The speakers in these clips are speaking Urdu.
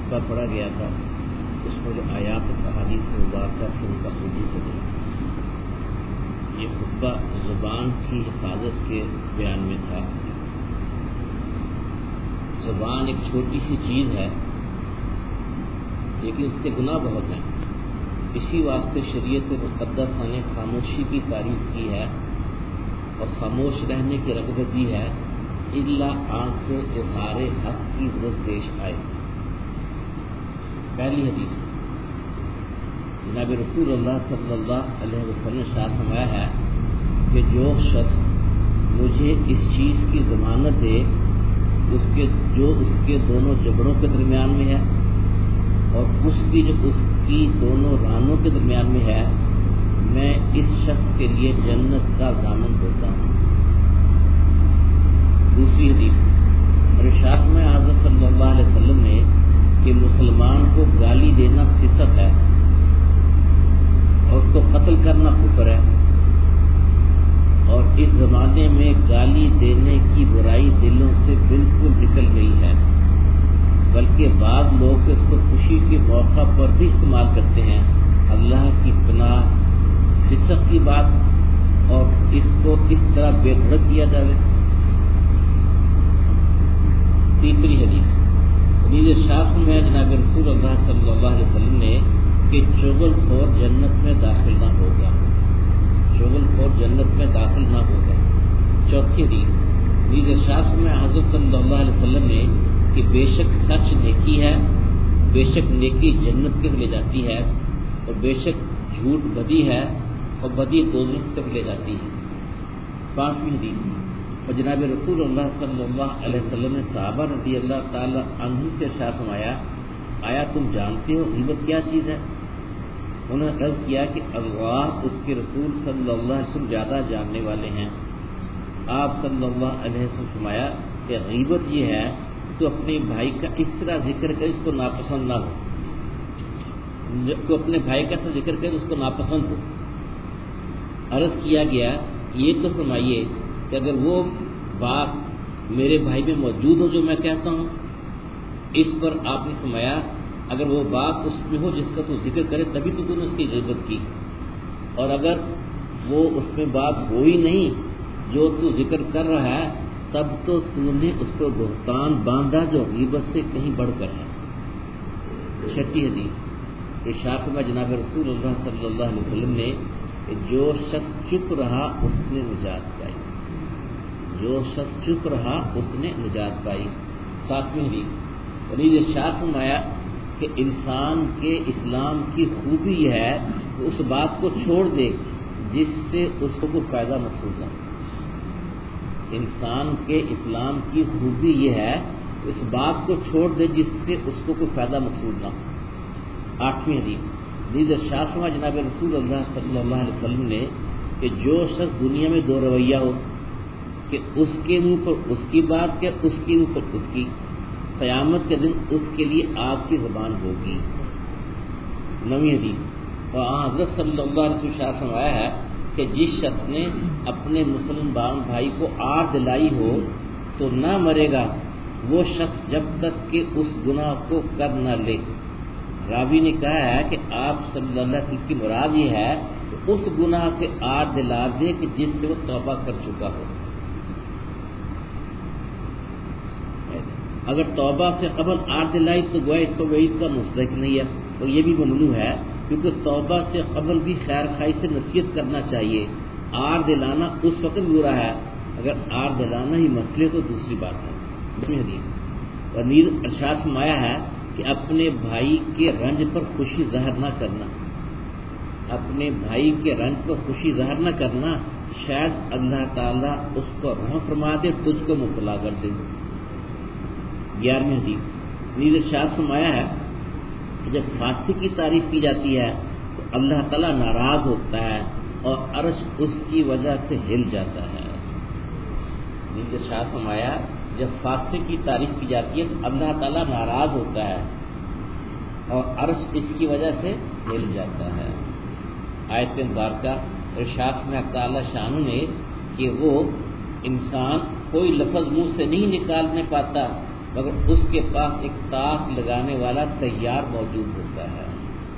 خطبہ پڑھا گیا تھا، اس میں جو آیات و احادیث مبارکہ تھی ان کا وجود ہو گیا۔ یہ خطبہ زبان کی حفاظت کے بیان میں تھا۔ زبان ایک چھوٹی سی چیز ہے لیکن اس کے گناہ بہت ہیں، اسی واسطے شریعت مقدسہ نے خاموشی کی تعریف کی ہے اور خاموش رہنے کی رغبت دی ہے، الا آنکھ سے اظہار حق کی ضرورت پیش آئے۔ پہلی حدیث جناب رسول اللہ صلی اللہ علیہ وسلم نے ارشاد فرمایا ہے کہ جو شخص مجھے اس چیز کی ضمانت دے اس کے دونوں جبڑوں کے درمیان میں ہے اور اس کی دونوں رانوں کے درمیان میں ہے، میں اس شخص کے لیے جنت کا ضامن ہوتا ہوں۔ دوسری حدیث ارشاد میں حضرت صلی اللہ علیہ وسلم نے کہ مسلمان کو گالی دینا فسق ہے اور اس کو قتل کرنا کفر ہے، اور اس زمانے میں گالی دینے کی برائی دلوں سے بالکل نکل گئی ہے، بلکہ بعض لوگ اس کو خوشی کے موقع پر بھی استعمال کرتے ہیں۔ اللہ کی پناہ، فسق کی بات اور اس کو اس طرح بے دھڑک کیا جائے۔ تیسری حدیث ارشاد میں جناب رسول اللہ صلی اللہ علیہ وسلم نے کہ چغل خور جنت میں داخل نہ ہوگا، چغل خور جنت میں داخل نہ ہوگا۔ چوتھی حدیث ارشاد میں حضرت صلی اللہ علیہ وسلم نے کہ بے شک سچ نیکی ہے، بے شک نیکی جنت تک لے جاتی ہے، اور بے شک جھوٹ بدی ہے اور بدی دوزخ تک لے جاتی ہے۔ پانچویں حدیث اور جناب رسول اللہ صلی اللہ علیہ وسلم نے صحابہ رضی اللہ تعالی عنہ سے ارشاد فرمایا، آیا تم جانتے ہو غیبت کیا چیز ہے؟ انہوں نے عرض کیا کہ اللہ اس کے رسول صلی اللہ علیہ وسلم زیادہ جاننے والے ہیں۔ آپ صلی اللہ علیہ وسلم فرمایا کہ غیبت یہ ہے تو اپنے بھائی کا اس طرح ذکر کرے اس کو ناپسند نہ ہو، تو اپنے بھائی کا ایسا ذکر کرے اس کو ناپسند ہو۔ عرض کیا گیا یہ تو فرمائیے کہ اگر وہ بات میرے بھائی میں موجود ہو جو میں کہتا ہوں، اس پر آپ نے فرمایا اگر وہ بات اس میں ہو جس کا تو ذکر کرے تبھی تو نے اس کی غیبت کی، اور اگر وہ اس میں بات ہو ہی نہیں جو تو ذکر کر رہا ہے تب تو نے اس پر بہتان باندھا جو غیبت سے کہیں بڑھ کر ہے۔ چھٹی حدیث ارشاد میں جناب رسول اللہ صلی اللہ علیہ وسلم نے کہ جو شخص چپ رہا اس نے نجات پائی، جو شخص چپ رہا اس نے نجات پائی۔ ساتویں حدیث ارشاد فرمایا کہ انسان کے اسلام کی خوبی یہ ہے کہ اس بات کو چھوڑ دے جس سے اس کو کوئی فائدہ مقصود نہ ہو۔ انسان کے اسلام کی خوبی یہ ہے کہ اس بات کو چھوڑ دے جس سے اس کو کوئی فائدہ مقصود نہ ہو۔ آٹھویں حدیث ارشاد فرمایا جناب رسول اللہ صلی اللہ علیہ وسلم نے کہ جو شخص دنیا میں دو رویہ ہو کہ اس کے منہ پر اس کی بات کہ اس کے منہ پر اس کی، قیامت کے دن اس کے لیے آگ کی زبان ہوگی۔ نویں حدیث اور حضرت صلی اللہ علیہ وسلم فرمایا ہے کہ جس شخص نے اپنے مسلمان بھائی کو آر دلائی ہو تو نہ مرے گا وہ شخص جب تک کہ اس گناہ کو کر نہ لے۔ راوی نے کہا ہے کہ آپ صلی اللہ علیہ وسلم کی مراد یہ ہے کہ اس گناہ سے آر دلا دے کہ جس سے وہ توبہ کر چکا ہو۔ اگر توبہ سے قبل آر دلائی تو گویا اس کو وعید کا مستحق نہیں ہے، اور یہ بھی ممنوع ہے کیونکہ توبہ سے قبل بھی خیر خواہی سے نصیحت کرنا چاہیے۔ آر دلانا اس وقت برا ہے، اگر آر دلانا ہی مسئلے تو دوسری بات ہے۔ حدیث اور نیز ارشاد فرمایا ہے کہ اپنے بھائی کے رنج پر خوشی ظاہر نہ کرنا، اپنے بھائی کے رنج پر خوشی ظاہر نہ کرنا، شاید اللہ تعالیٰ اس کو رحم فرما دے تجھ کو مبتلا کر دے۔ 11ویں حدیث نیز ارشاد فرمایا ہے کہ جب فاسق کی تعریف کی جاتی ہے تو اللہ تعالیٰ ناراض ہوتا ہے اور عرش اس کی وجہ سے ہل جاتا ہے۔ نیز ارشاد فرمایا جب فاسق کی تعریف کی جاتی ہے تو اللہ تعالیٰ ناراض ہوتا ہے اور عرش اس کی وجہ سے ہل جاتا ہے۔ آیت مبارکہ ارشاد میں تعالیٰ شان نے کہ وہ انسان کوئی لفظ منہ سے نہیں نکالنے پاتا مگر اس کے پاس ایک طاق لگانے والا تیار موجود ہوتا ہے۔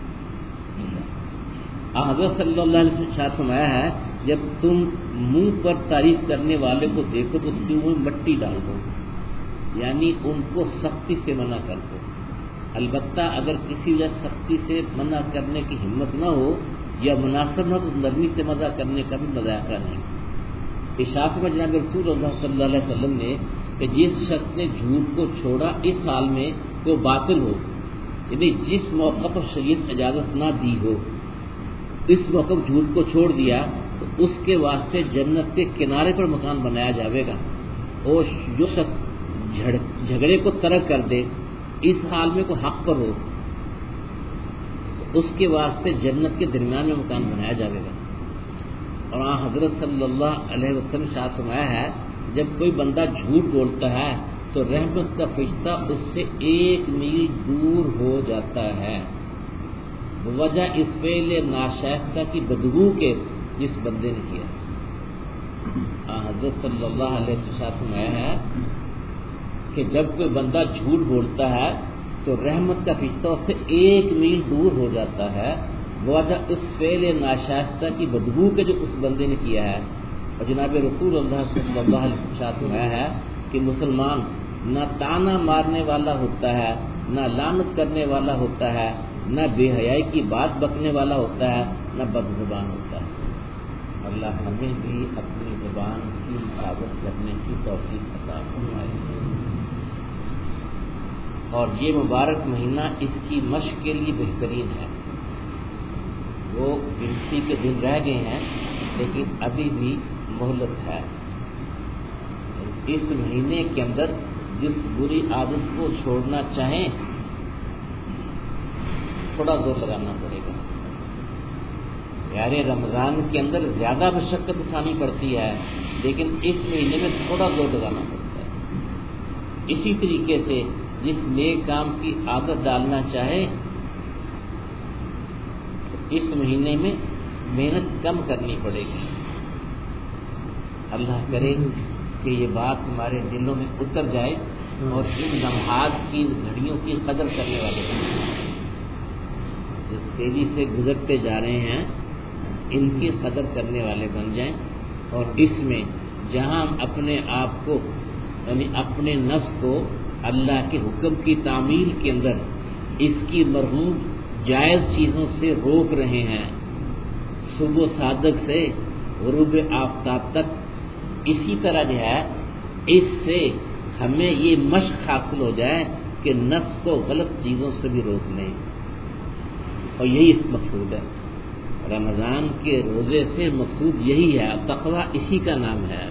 حضرت صلی اللہ علیہ وسلم نے فرمایا ہے جب تم منہ پر تعریف کرنے والے کو دیکھو تو اس کے منہ میں مٹی ڈال دو، یعنی ان کو سختی سے منع کر دو۔ البتہ اگر کسی وجہ سختی سے منع کرنے کی ہمت نہ ہو یا مناسب نہ تو نرمی سے منع کرنے کا بھی مذاکرہ نہیں۔ اشاعت میں جناب رسول اللہ صلی اللہ علیہ وسلم نے کہ جس شخص نے جھوٹ کو چھوڑا اس حال میں کہ وہ باطل ہو، یعنی جس موقع پر شریعت اجازت نہ دی ہو اس موقع پر جھوٹ کو چھوڑ دیا تو اس کے واسطے جنت کے کنارے پر مکان بنایا جائے گا، اور جو شخص جھگڑے کو ترک کر دے اس حال میں کوئی حق پر ہو تو اس کے واسطے جنت کے درمیان میں مکان بنایا جائے گا۔ اور حضرت صلی اللہ علیہ وسلم نے ارشاد فرمایا ہے جب کوئی بندہ جھوٹ بولتا ہے تو رحمت کا فرشتہ اس سے 1 میل دور ہو جاتا ہے، وجہ اس فعل ناشائستہ کی بدبو کے جس بندے نے کیا۔ حضرت صلی اللہ علیہ وسلم نے ہے کہ جب کوئی بندہ جھوٹ بولتا ہے تو رحمت کا فرشتہ اس سے 1 میل دور ہو جاتا ہے، وجہ اس فعل ناشائستہ کی بدبو کے جو اس بندے نے کیا ہے۔ اور جناب رسول اللہ صلی اللہ علیہ وسلم نے ہے کہ مسلمان نہ تانا مارنے والا ہوتا ہے، نہ لعنت کرنے والا ہوتا ہے، نہ بے حیائی کی بات بکنے والا ہوتا ہے، نہ بد زبان ہوتا ہے۔ اللہ ہمیں بھی اپنی زبان کی حفاظت کرنے کی توفیق عطا فرمائے۔ اور یہ مبارک مہینہ اس کی مشق کے لیے بہترین ہے۔ وہ گنتی کے دن رہ گئے ہیں لیکن ابھی بھی مہلت ہے۔ اس مہینے کے اندر جس بری عادت کو چھوڑنا چاہیں تھوڑا زور لگانا پڑے گا۔ یعنی رمضان کے اندر زیادہ مشقت اٹھانی پڑتی ہے لیکن اس مہینے میں تھوڑا زور لگانا پڑتا ہے۔ اسی طریقے سے جس نیک کام کی عادت ڈالنا چاہے تو اس مہینے میں محنت کم کرنی پڑے گی۔ اللہ کرے کہ یہ بات ہمارے دلوں میں اتر جائے اور ان لمحات کی گھڑیوں کی قدر کرنے والے جو تیزی سے گزرتے جا رہے ہیں ان کی قدر کرنے والے بن جائیں، اور اس میں جہاں ہم اپنے آپ کو یعنی اپنے نفس کو اللہ کے حکم کی تعمیل کے اندر اس کی مرغوب جائز چیزوں سے روک رہے ہیں، صبح صادق سے غروب آفتاب تک، اسی طرح جو ہے اس سے ہمیں یہ مشق حاصل ہو جائے کہ نفس کو غلط چیزوں سے بھی روک لیں، اور یہی اس مقصود ہے۔ رمضان کے روزے سے مقصود یہی ہے، تقویٰ اسی کا نام ہے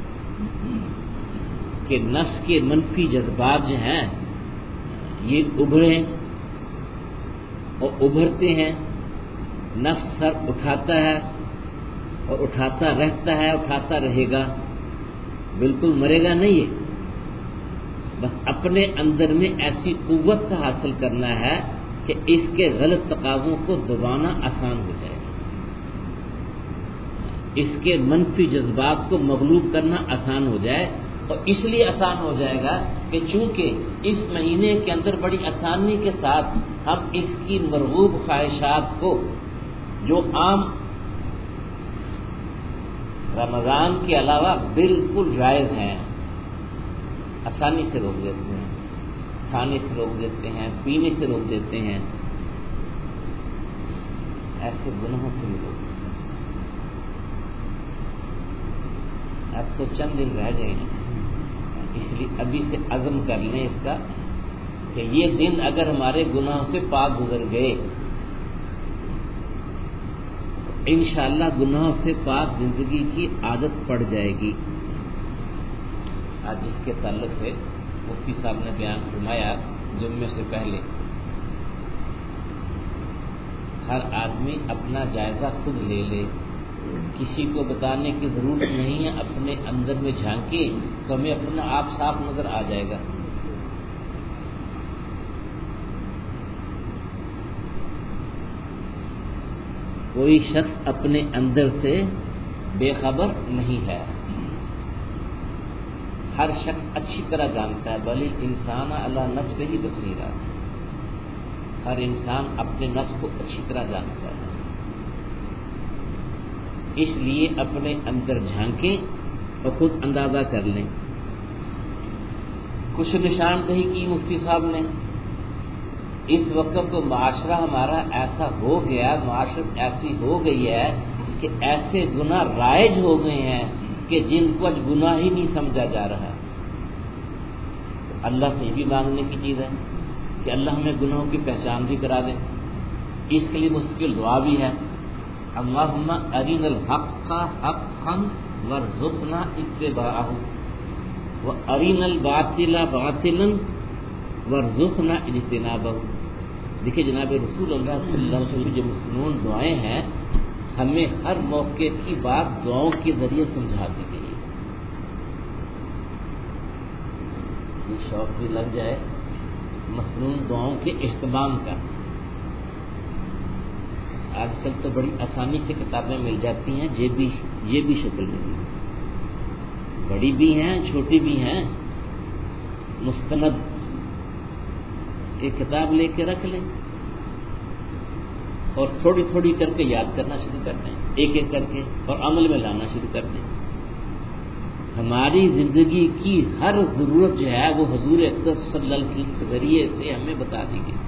کہ نفس کے منفی جذبات جو ہیں یہ ابھریں اور ابھرتے ہیں۔ نفس سر اٹھاتا ہے اور اٹھاتا رہتا ہے، اٹھاتا رہے گا، بالکل مرے گا نہیں ہے، بس اپنے اندر میں ایسی قوت کا حاصل کرنا ہے کہ اس کے غلط تقاضوں کو دبانا آسان ہو جائے، اس کے منفی جذبات کو مغلوب کرنا آسان ہو جائے۔ اور اس لیے آسان ہو جائے گا کہ چونکہ اس مہینے کے اندر بڑی آسانی کے ساتھ ہم اس کی مرغوب خواہشات کو جو عام رمضان کے علاوہ بالکل جائز ہیں آسانی سے روک دیتے ہیں، کھانے سے روک دیتے ہیں، پینے سے روک دیتے ہیں، ایسے گناہوں سے بھی روک دیتے ہیں۔ اب تو چند دن رہ گئے ہیں، اس لیے ابھی سے عزم کر لیں اس کا کہ یہ دن اگر ہمارے گناہوں سے پاک گزر گئے تو انشاءاللہ گناہوں سے پاک زندگی کی عادت پڑ جائے گی۔ آج اس کے تعلق سے مفتی صاحب نے بیان فرمایا جمعے سے پہلے ہر آدمی اپنا جائزہ خود لے لے، کسی کو بتانے کی ضرورت نہیں ہے، اپنے اندر میں جھانکے تو ہمیں اپنا آپ صاف نظر آ جائے گا۔ کوئی شخص اپنے اندر سے بے خبر نہیں ہے، ہر شخص اچھی طرح جانتا ہے، بل انسان علی نفسہ ہی بصیرہ، ہر انسان اپنے نفس کو اچھی طرح جانتا ہے، اس لیے اپنے اندر جھانکیں اور خود اندازہ کر لیں۔ کچھ نشاندہی کی مفتی صاحب نے، اس وقت تو معاشرہ ہمارا ایسا ہو گیا، معاشرت ایسی ہو گئی ہے کہ ایسے گناہ رائج ہو گئے ہیں کہ جن کو آج گناہ ہی نہیں سمجھا جا رہا۔ اللہ سے بھی مانگنے کی چیز ہے کہ اللہ ہمیں گناہوں کی پہچان بھی کرا دے، اس کے لیے مستقل دعا بھی ہے، اللہم ارنا الحق حقا وارزقنا اتباعہ وارنا الباطل باطلا وارزقنا اجتنابہ۔ دیکھیے جناب رسول اللہ صلی اللہ علیہ وسلم جو مسنون دعائیں ہیں، ہمیں ہر موقع کی بات دعاؤں کے ذریعے سمجھا دی گئی ہے۔ یہ شوق بھی لگ جائے مسنون دعاؤں کے اہتمام کا۔ آج کل تو بڑی آسانی سے کتابیں مل جاتی ہیں، یہ بھی شکل نہیں، بڑی بھی ہیں چھوٹی بھی ہیں، مستند ایک کتاب لے کے رکھ لیں اور تھوڑی تھوڑی کر کے یاد کرنا شروع کر دیں، ایک ایک کر کے، اور عمل میں لانا شروع کر دیں۔ ہماری زندگی کی ہر ضرورت جو ہے وہ حضور اکرم صلی اللہ علیہ وسلم کے ذریعے سے ہمیں بتا دی گئی۔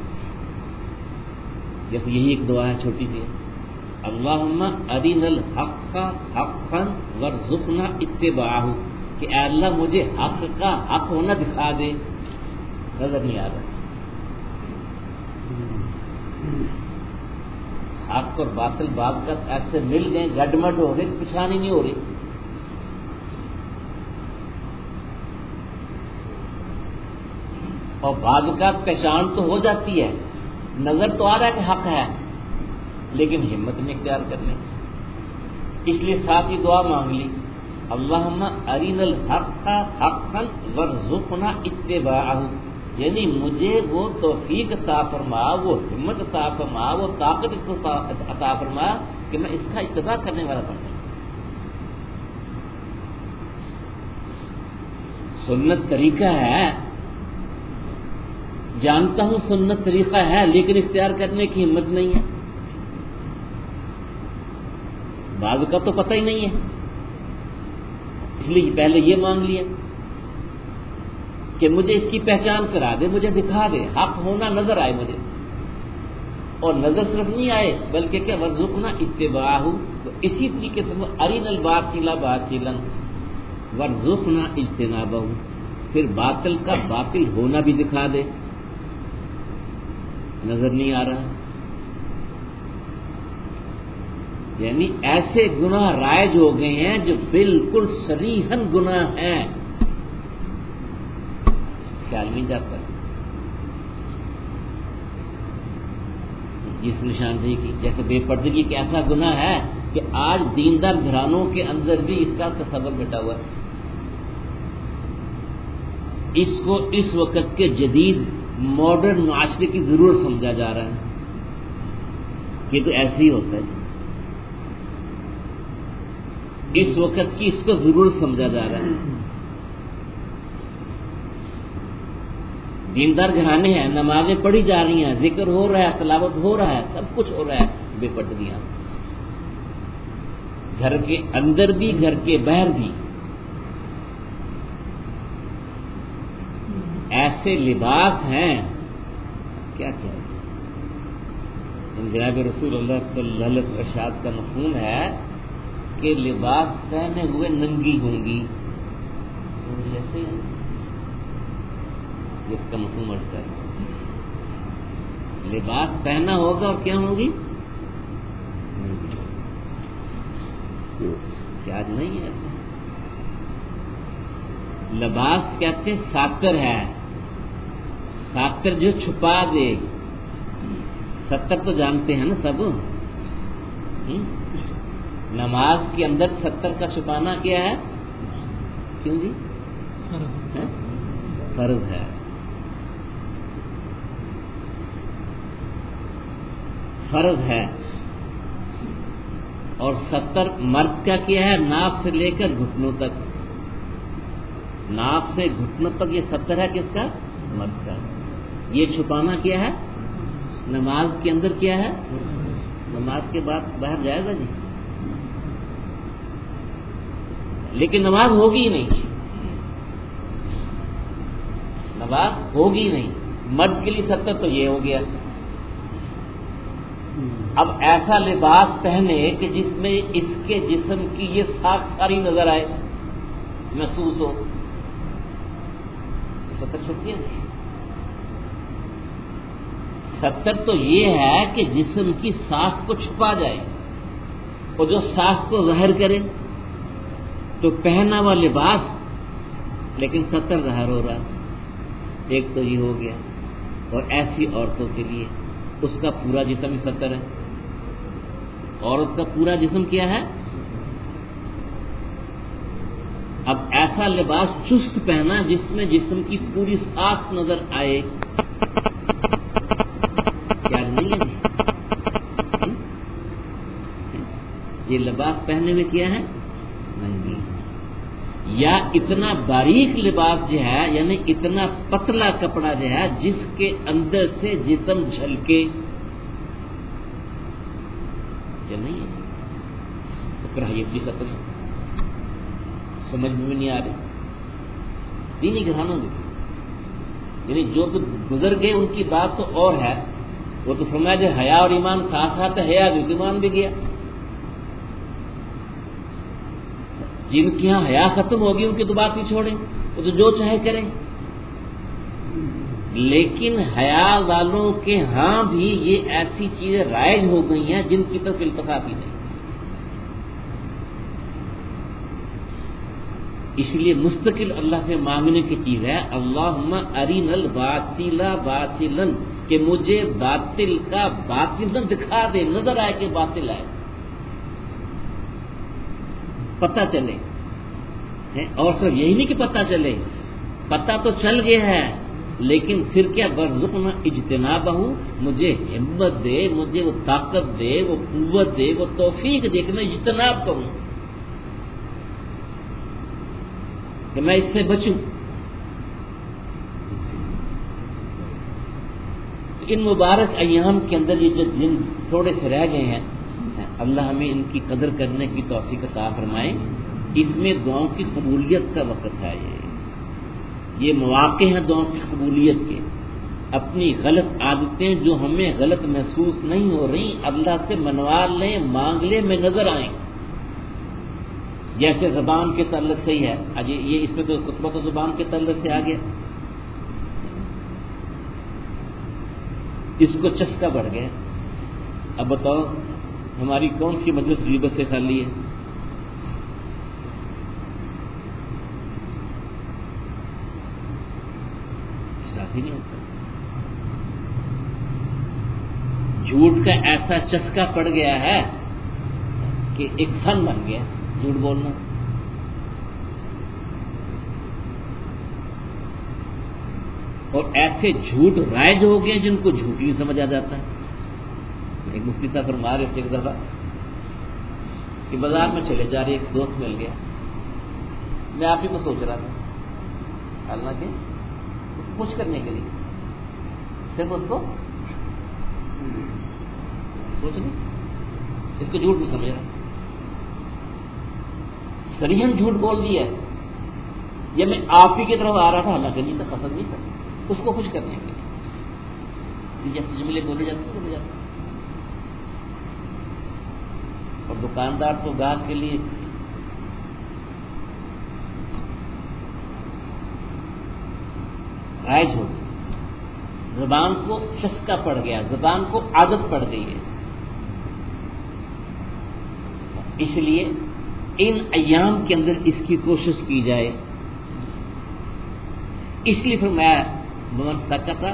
جیسے یہی ایک دعا ہے چھوٹی سی، اللہم ارنا الحق حقا وارزقنا اتباعہ، کہ اے اللہ مجھے حق کا حق ہونا دکھا دے، نظر نہیں آ رہا۔ حق اور باطل بعض کا ایسے مل گئے، گڈمڈ ہو گئے، پچھانی نہیں ہو رہی۔ اور بعض کا پہچان تو ہو جاتی ہے، نظر تو آ رہا ہے کہ حق ہے، لیکن ہمت نہیں اختیار کرنے، اس لیے ساتھ ہی دعا مانگ لی، اللہم ارنا الحق حقا وارزقنا اتباعہ، یعنی مجھے وہ توفیق عطا فرما، وہ ہمت عطا فرما، وہ طاقت عطا فرما کہ میں اس کا اتباع کرنے والا بن جاؤں۔ سنت طریقہ ہے، جانتا ہوں سنت طریقہ ہے، لیکن اختیار کرنے کی ہمت نہیں ہے، بعض کا تو پتہ ہی نہیں ہے، اس لیے پہلے یہ مانگ لیا کہ مجھے اس کی پہچان کرا دے، مجھے دکھا دے، حق ہونا نظر آئے مجھے، اور نظر صرف نہیں آئے بلکہ کہ وارزقنا اتباعہ، اسی طریقے سے ارنا الباطل باطلا وارزقنا اجتنابہ، پھر باطل کا باطل ہونا بھی دکھا دے، نظر نہیں آ رہا۔ یعنی ایسے گناہ رائج ہو گئے ہیں جو بالکل صریحاً گناہ ہیں، خیال نہیں جاتا۔ جس نشاندہی کی، جیسے بے پردگی ایک ایسا گناہ ہے کہ آج دیندار گھرانوں کے اندر بھی اس کا تصور بیٹھا ہوا ہے، اس کو اس وقت کے جدید ماڈرن معاشرے کی ضرورت سمجھا جا رہا ہے، یہ تو ایسے ہی ہوتا ہے، اس وقت کی اس کو ضرورت سمجھا جا رہا ہے۔ دیندار گھرانے ہیں، نمازیں پڑھی جا رہی ہیں، ذکر ہو رہا ہے، تلاوت ہو رہا ہے، سب کچھ ہو رہا ہے، بے پردگیاں گھر کے اندر بھی گھر کے باہر بھی۔ ایسے لباس ہیں کیا کیا جناب رسول اللہ صلی اللہ علیہ وسلم ارشاد کا مفہوم ہے کہ لباس پہنے ہوئے ننگی ہوں گی، جیسے جس کا مفہوم اٹھتا ہے، لباس پہنا ہوگا اور کیا ہوگی، کیا نہیں ہے، لباس کہتے ساتر ہے، ساتر جو چھپا دے، ستر تو جانتے ہیں نا سب، نماز کے اندر ستر کا چھپانا کیا ہے، کیوں جی فرض ہے، فرض ہے، اور ستر مرد کا کیا ہے، ناک سے لے کر گھٹنوں تک، ناک سے گھٹنوں تک یہ 70 ہے کس کا؟ مرد کا. یہ چھپانا کیا ہے؟ نماز کے اندر کیا ہے؟ نماز کے بعد باہر جائے گا جی، لیکن نماز ہوگی ہی نہیں، نماز ہوگی نہیں. مرد کے لیے 70 تو یہ ہو گیا. اب ایسا لباس پہنے کہ جس میں اس کے جسم کی یہ ساکھ ساری نظر آئے، محسوس ہو، 70 چھپتی ہے. 70 تو یہ ہے کہ جسم کی ساکھ کو چھپا جائے اور جو ساکھ کو ظاہر کرے. تو پہنا ہوا لباس لیکن 70 ظاہر ہو رہا. ایک تو یہ ہو گیا. اور ایسی عورتوں کے لیے اس کا پورا جسم 70 ہے. عورت کا پورا جسم کیا ہے؟ اب ایسا لباس چست پہنا جس میں جسم کی پوری ساکھ نظر آئے، کیا نہیں ہے؟ یہ لباس پہننے میں کیا ہے؟ ننگی. یا اتنا باریک لباس جو ہے، یعنی اتنا پتلا کپڑا جو ہے جس کے اندر سے جسم جھلکے، کیا نہیں ہے؟ تو کراہیت بھی ختم ہے. سمجھ میں نہیں آ رہی. دینی گھرانوں میں یعنی جو تو گزر گئے ان کی بات تو اور ہے. وہ تو فرمایا جو حیا اور ایمان ساتھ ساتھ ہے، حیا بھی ایمان بھی گیا. جن کے یہاں حیا ختم ہوگی ان کی تو بات نہیں چھوڑیں، وہ تو جو چاہے کریں. لیکن حیا والوں کے ہاں بھی یہ ایسی چیزیں رائج ہو گئی ہیں جن کی طرف التفات ہی نہیں. اس لیے مستقل اللہ سے مانگنے کی چیز ہے، اللہم ارنا الباطل باطلا، کہ مجھے باطل کا باطل دکھا دے، نظر آئے کہ باطل ہے، پتہ چلے. اور صرف یہی نہیں کہ پتہ چلے، پتہ تو چل گیا ہے، لیکن پھر کیا؟ برزقنا اجتنابہ، مجھے ہمت دے، مجھے وہ طاقت دے، وہ قوت دے، وہ توفیق دے کہ میں اجتناب کروں، کہ میں اس سے بچوں. ان مبارک ایام کے اندر یہ جو دن تھوڑے سے رہ گئے ہیں، اللہ ہمیں ان کی قدر کرنے کی توفیق عطا فرمائے. اس میں دعاؤں کی قبولیت کا وقت ہے. یہ مواقع ہیں دعاؤں کی قبولیت کے. اپنی غلط عادتیں جو ہمیں غلط محسوس نہیں ہو رہی، اللہ سے منوا لیں، مانگ لیں، میں نظر آئیں. جیسے زبان کے تعلق سے ہی ہے، یہ اس میں تو خطبہ تو زبان کے تعلق سے آ گیا. اس کو چسکا بڑھ گیا. اب بتاؤ ہماری کون سی مجلس غیبت سے خالی ہے؟ احساس ہی نہیں ہوتا. جھوٹ کا ایسا چسکا پڑ گیا ہے کہ ایک فن بن گیا جھوٹ بولنا. اور ایسے جھوٹ رائج ہو گئے جن کو جھوٹ ہی سمجھ آ جاتا ہے. ایک مفتی صاحب فرما رہے تھے ایک دفعہ کہ بازار میں چلے جا رہے، ایک دوست مل گیا. میں آپ ہی کو سوچ رہا تھا، حالانکہ اس کو خوش کرنے کے لیے صرف اس کو سوچنے، اس کو جھوٹ نہیں سمجھ رہا، صریحاً جھوٹ بول دیا. یہ میں آپ ہی کی طرف آ رہا تھا، حالانکہ نہیں تھا، قصد نہیں تھا، اس کو خوش کرنے کے لیے جیسے جملے بولے جاتے. اور دکاندار تو گاہک کے لیے رائج ہو گئی. زبان کو چسکا پڑ گیا، زبان کو عادت پڑ گئی ہے. اس لیے ان ایام کے اندر اس کی کوشش کی جائے. اس لیے فرمایا من سکتا،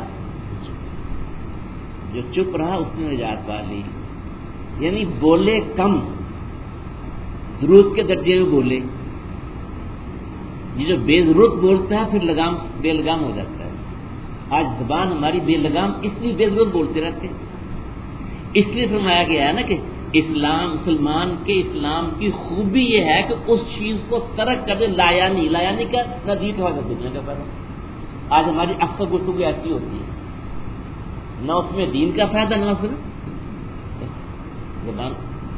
جو چپ رہا اس نے نجات پا لی. یعنی بولے کم، ضرورت کے درجے میں بولے. یہ جو بے ضرورت بولتا ہے پھر لگام بے لگام ہو جاتا ہے. آج زبان ہماری بے لگام اس لیے بے ضرورت بولتے رہتے. اس لیے فرمایا گیا ہے نا کہ اسلام مسلمان کے اسلام کی خوبی یہ ہے کہ اس چیز کو ترک کر دے، لایا نہیں کا نہ دین کا فائدہ دنیا کا فائدہ۔ آج ہماری اکثر گفتگو ایسی ہوتی ہے، نہ اس میں دین کا فائدہ نہ اس میں زبان۔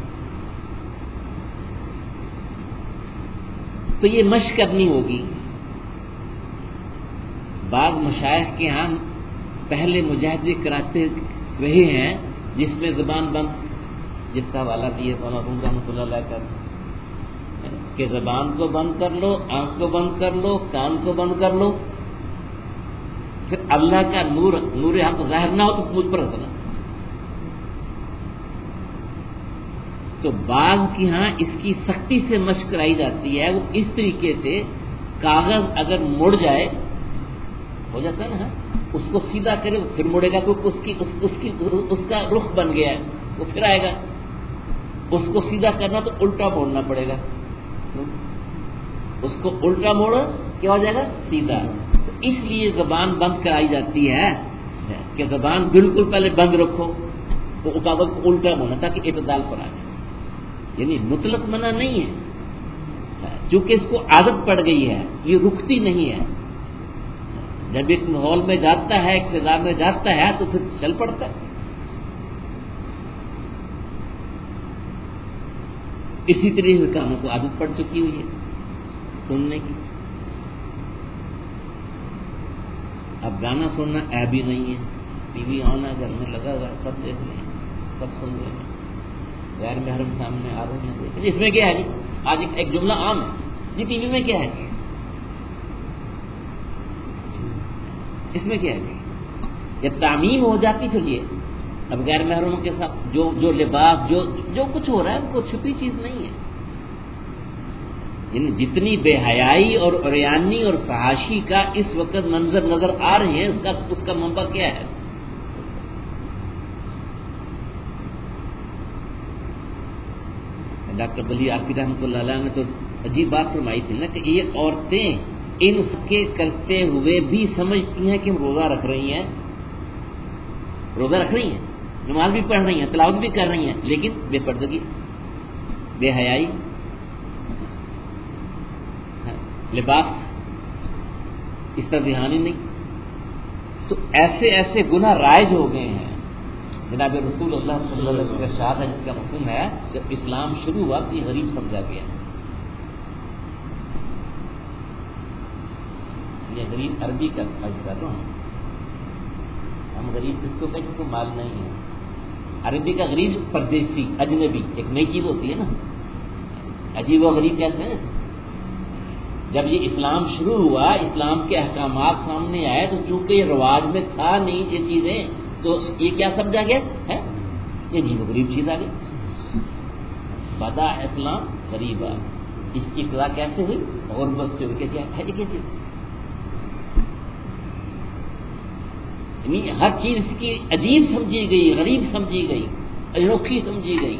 تو یہ مشق کرنی ہوگی۔ بعض مشائخ کے ہاں پہلے مجاہدے کراتے رہے ہیں جس میں زبان بند، جس کا حوالہ بھی ہے مولانا رحمۃ اللہ علیہ کا کہ زبان کو بند کر لو، آنکھ کو بند کر لو، کان کو بند کر لو، پھر اللہ کا نور حق ظاہر نہ ہو تو مجھ پر ہنسنا۔ تو بعض کی ہاں اس کی سختی سے مشق کرائی جاتی ہے، وہ اس طریقے سے کاغذ اگر مڑ جائے ہو جاتا ہے نا، اس کو سیدھا کرے پھر مڑے گا، کیونکہ اس کا رخ بن گیا ہے، وہ پھر آئے گا۔ اس کو سیدھا کرنا تو الٹا موڑنا پڑے گا، اس کو الٹا موڑو کیا ہو جائے گا؟ سیدھا۔ تو اس لیے زبان بند کرائی جاتی ہے کہ زبان بالکل پہلے بند رکھو، تو کاغذ کو الٹا موڑنا تاکہ اعتدال پر آ جائے۔ یعنی مطلق منع نہیں ہے، چونکہ اس کو عادت پڑ گئی ہے، یہ رکتی نہیں ہے۔ جب ایک ماحول میں جاتا ہے، ایک فضا میں جاتا ہے تو پھر چل پڑتا ہے۔ اسی طرح سے کاموں کو عادت پڑ چکی ہوئی ہے سننے کی۔ اب گانا سننا عیب ہی نہیں ہے، ٹی وی آن ہے، گھر میں لگا ہوا ہے، سب دیکھ رہے ہیں، سب سن رہے ہیں، غیر محرم سامنے آ رہے ہیں، دیکھ رہے ہیں۔ اس میں کیا ہے جی؟ آج ایک جملہ عام ہے جی، ٹی وی میں کیا ہے؟ اس میں کیا ہے؟ جب تعمیم ہو جاتی پھر یہ اب غیر محرموں کے ساتھ جو لباس جو کچھ ہو رہا ہے وہ چھپی چیز نہیں ہے۔ یعنی جتنی بے حیائی اور عریانی اور فحاشی کا اس وقت منظر نظر آ رہے ہیں، اس کا منبع کیا ہے؟ ڈاکٹر بلی عارفی رحمۃ اللہ علیہ نے تو عجیب بات فرمائی تھی نا کہ یہ عورتیں ان کے کرتے ہوئے بھی سمجھتی ہیں کہ ہم روزہ رکھ رہی ہیں، نماز بھی پڑھ رہی ہیں، تلاوت بھی کر رہی ہیں، لیکن بے پردگی، بے حیائی، لباس اس طرح دھیان ہی نہیں۔ تو ایسے گناہ رائج ہو گئے ہیں۔ جناب رسول اللہ صلی اللہ علیہ وسلم کا ارشاد ہے، جس کا مفہوم ہے جب اسلام شروع ہوا تو یہ غریب سمجھا گیا۔ یہ غریب عربی کا فرض کر رہا ہوں، ہم غریب کس کو کہیں جس کو مال نہیں ہے۔ عربی کا غریب پردیسی، اجنبی، ایک نئی چیز ہوتی ہے نا، عجیب و غریب کہتے ہیں۔ جب یہ اسلام شروع ہوا، اسلام کے احکامات سامنے آئے تو چونکہ یہ رواج میں تھا نہیں یہ چیزیں، تو یہ کیا سمجھا گیا ہے؟ یہ عجیب و غریب چیز آ گئی۔ بدا اسلام غریبا، اس کی ابتدا کیسے ہوئی؟ غربت سے، کیا ہے یہ چیز؟ یعنی ہر چیز اس کی عجیب سمجھی گئی، غریب سمجھی گئی، انوکھی سمجھی گئی۔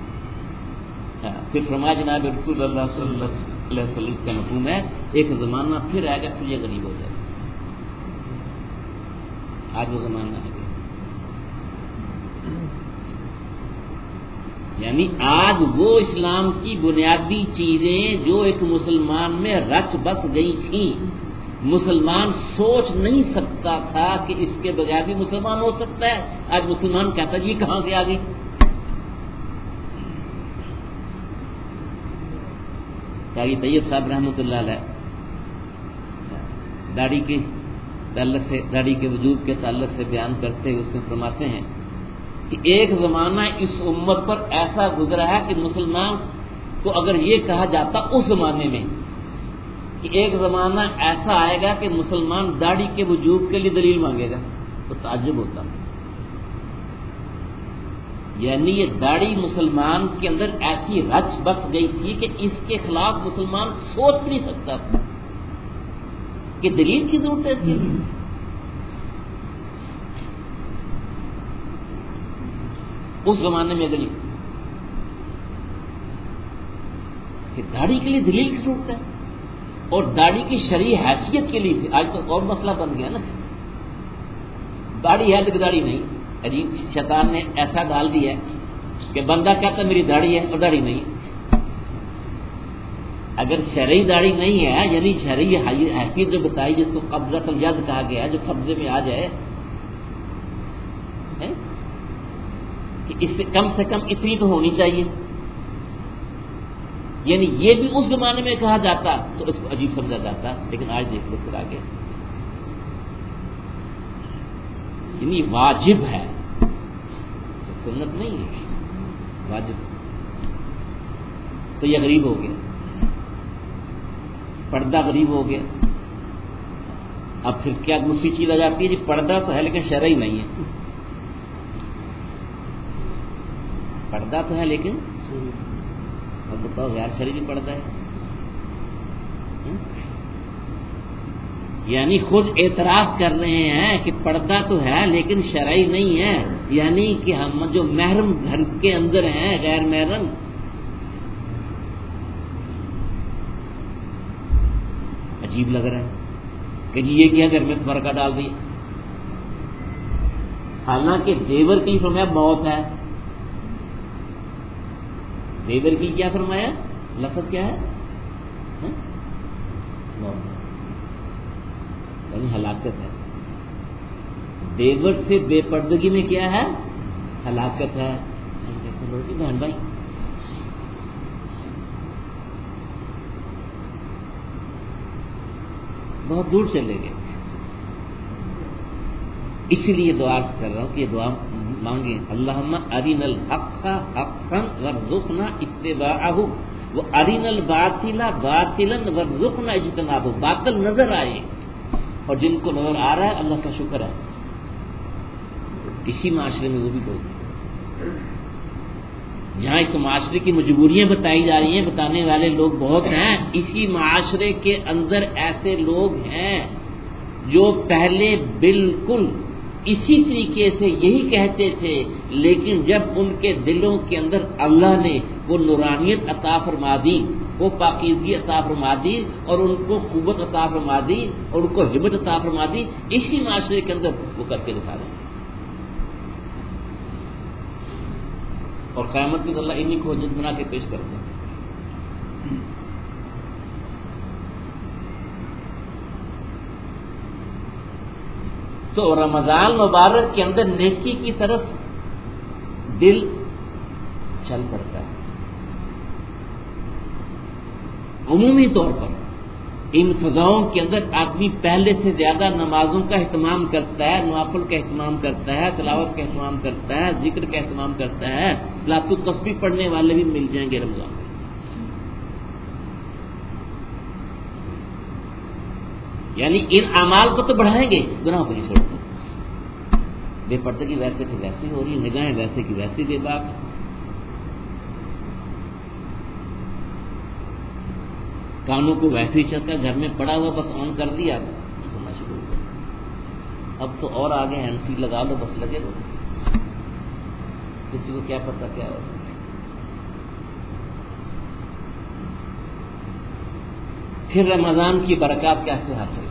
پھر فرمایا جناب رسول اللہ صلی اللہ علیہ وسلم کا مفہوم ہے ایک زمانہ پھر آئے گا، پھر یہ غریب ہو جائے گا۔ آج وہ زمانہ آ گیا، یعنی آج وہ اسلام کی بنیادی چیزیں جو ایک مسلمان میں رچ بس گئی تھیں، مسلمان سوچ نہیں سکتا تھا کہ اس کے بغیر بھی مسلمان ہو سکتا ہے، آج مسلمان کہتا ہے یہ کہاں سے آ گئی؟ قاری طیب صاحب رحمۃ اللہ علیہ داڑھی کے تعلق سے، داڑھی کے وجود کے تعلق سے بیان کرتے ہوئے اس میں فرماتے ہیں کہ ایک زمانہ اس امت پر ایسا گزرا ہے کہ مسلمان کو اگر یہ کہا جاتا اس زمانے میں کہ ایک زمانہ ایسا آئے گا کہ مسلمان داڑھی کے وجوب کے لیے دلیل مانگے گا تو تعجب ہوتا۔ یعنی یہ داڑھی مسلمان کے اندر ایسی رچ بس گئی تھی کہ اس کے خلاف مسلمان سوچ نہیں سکتا تھا کہ دلیل کی ضرورت ہے اس کے لیے۔ اس زمانے میں دلیل کہ داڑھی کے لیے دلیل کی ضرورت ہے، اور داڑھی کی شرعی حیثیت کے لیے بھی آج تو اور مسئلہ بن گیا نا، داڑھی ہے لیکن داڑھی نہیں، عجیب شیطان نے ایسا ڈال دیا کہ بندہ کہتا میری داڑھی ہے اور داڑھی نہیں ہے. اگر شرعی داڑھی نہیں ہے یعنی شرعی حیثیت جو بتائی جس کو قبضۃ الید کہا گیا جو قبضے میں آ جائے کہ اس سے کم اتنی تو ہونی چاہیے، یعنی یہ بھی اس زمانے میں کہا جاتا تو اس کو عجیب سمجھا جاتا، لیکن آج دیکھ لو پھر آگے یعنی واجب ہے، سنت نہیں ہے، واجب. تو یہ غریب ہو گیا، پردہ غریب ہو گیا. اب پھر کیا دوسری چیز آ جاتی ہے جی پردہ تو ہے لیکن شرعی نہیں ہے. پردہ تو ہے لیکن اب بتاؤ غیر شرعی بھی پردہ ہے. یعنی خود اعتراف کر رہے ہیں کہ پردہ تو ہے لیکن شرعی نہیں ہے، یعنی کہ ہم جو محرم گھر کے اندر ہیں غیر محرم عجیب لگ رہا ہے کہ جی یہ کیا گھر میں فرقہ ڈال دیا. حالانکہ دیور کی فرمایا موت ہے، دیور کی کیا فرمایا لفظ کیا ہے موت، یعنی ہلاکت ہے. دیور سے بے پردگی میں کیا ہے ہلاکت ہے. بہن بھائی بہت دور چلے گئے، اسی لیے دعا کر رہا ہوں کہ یہ دعا مانگیں اللہم ارنا الحق حقا وارزقنا اتباعہ وارنا الباطل باطلا وارزقنا اجتنابہ. باطل نظر آئے اور جن کو نظر آ رہا ہے اللہ کا شکر ہے. اسی معاشرے میں وہ بھی لوگ ہیں جہاں اس معاشرے کی مجبوریاں بتائی جا رہی ہیں، بتانے والے لوگ بہت ہیں. اسی معاشرے کے اندر ایسے لوگ ہیں جو پہلے بالکل اسی طریقے سے یہی کہتے تھے، لیکن جب ان کے دلوں کے اندر اللہ نے وہ نورانیت عطا فرما دی، وہ پاکیزگی عطا فرما دی اور ان کو قوت عطا فرما دی اور ان کو ہمت عطا فرما دی، اسی معاشرے کے اندر وہ کر کے دکھا رہے ہیں. اور قیامت میں اللہ انہی کو حجت بنا کے پیش کرتے ہیں. تو رمضان مبارک کے اندر نیکی کی طرف دل چل پڑتا ہے. عمومی طور پر ان فضاؤں کے اندر آدمی پہلے سے زیادہ نمازوں کا اہتمام کرتا ہے، نوافل کا اہتمام کرتا ہے، تلاوت کا اہتمام کرتا ہے، ذکر کا اہتمام کرتا ہے. صلاۃ التسبیح پڑھنے والے بھی مل جائیں گے رمضان میں. یعنی ان اعمال کو تو بڑھائیں گے، گناہوں کو نہیں چھوڑتے. بے پردگی ویسے کی ویسے ہو رہی ہے، نگاہیں ویسے کی ویسے بے باک. کانوں کو ویسے ہی چلتا ہے، گھر میں پڑا ہوا بس آن کر دیا سننا شروع ہو گیا. اب تو اور آگے ہینڈ فری لگا لو بس لگے رہو، کسی کو کیا پتا کیا ہو. پھر رمضان کی برکات کیسے حاصل،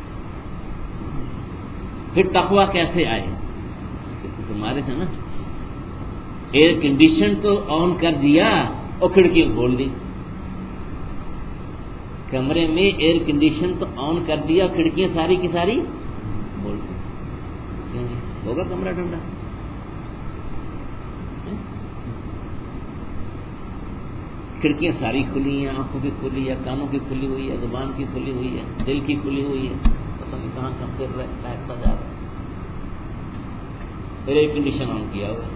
پھر تقویٰ کیسے آئے. تمہارے تھے نا ایئر کنڈیشن تو آن کر دیا اور کھڑکی کھول دی. کمرے میں ایئر کنڈیشن تو آن کر دیا، کھڑکیاں ساری کی ساری کھول دی. ہوگا کمرہ ٹھنڈا؟ کھڑکیاں ساری کھلی ہیں، آنکھوں کی کھلی ہے، کانوں کی کھلی ہوئی ہے، زبان کی کھلی ہوئی ہے، دل کی کھلی ہوئی ہے. پتہ نہیں کہاں کم پھر رہتا جا رہا ہے. ایئر کنڈیشن آن کیا ہوا.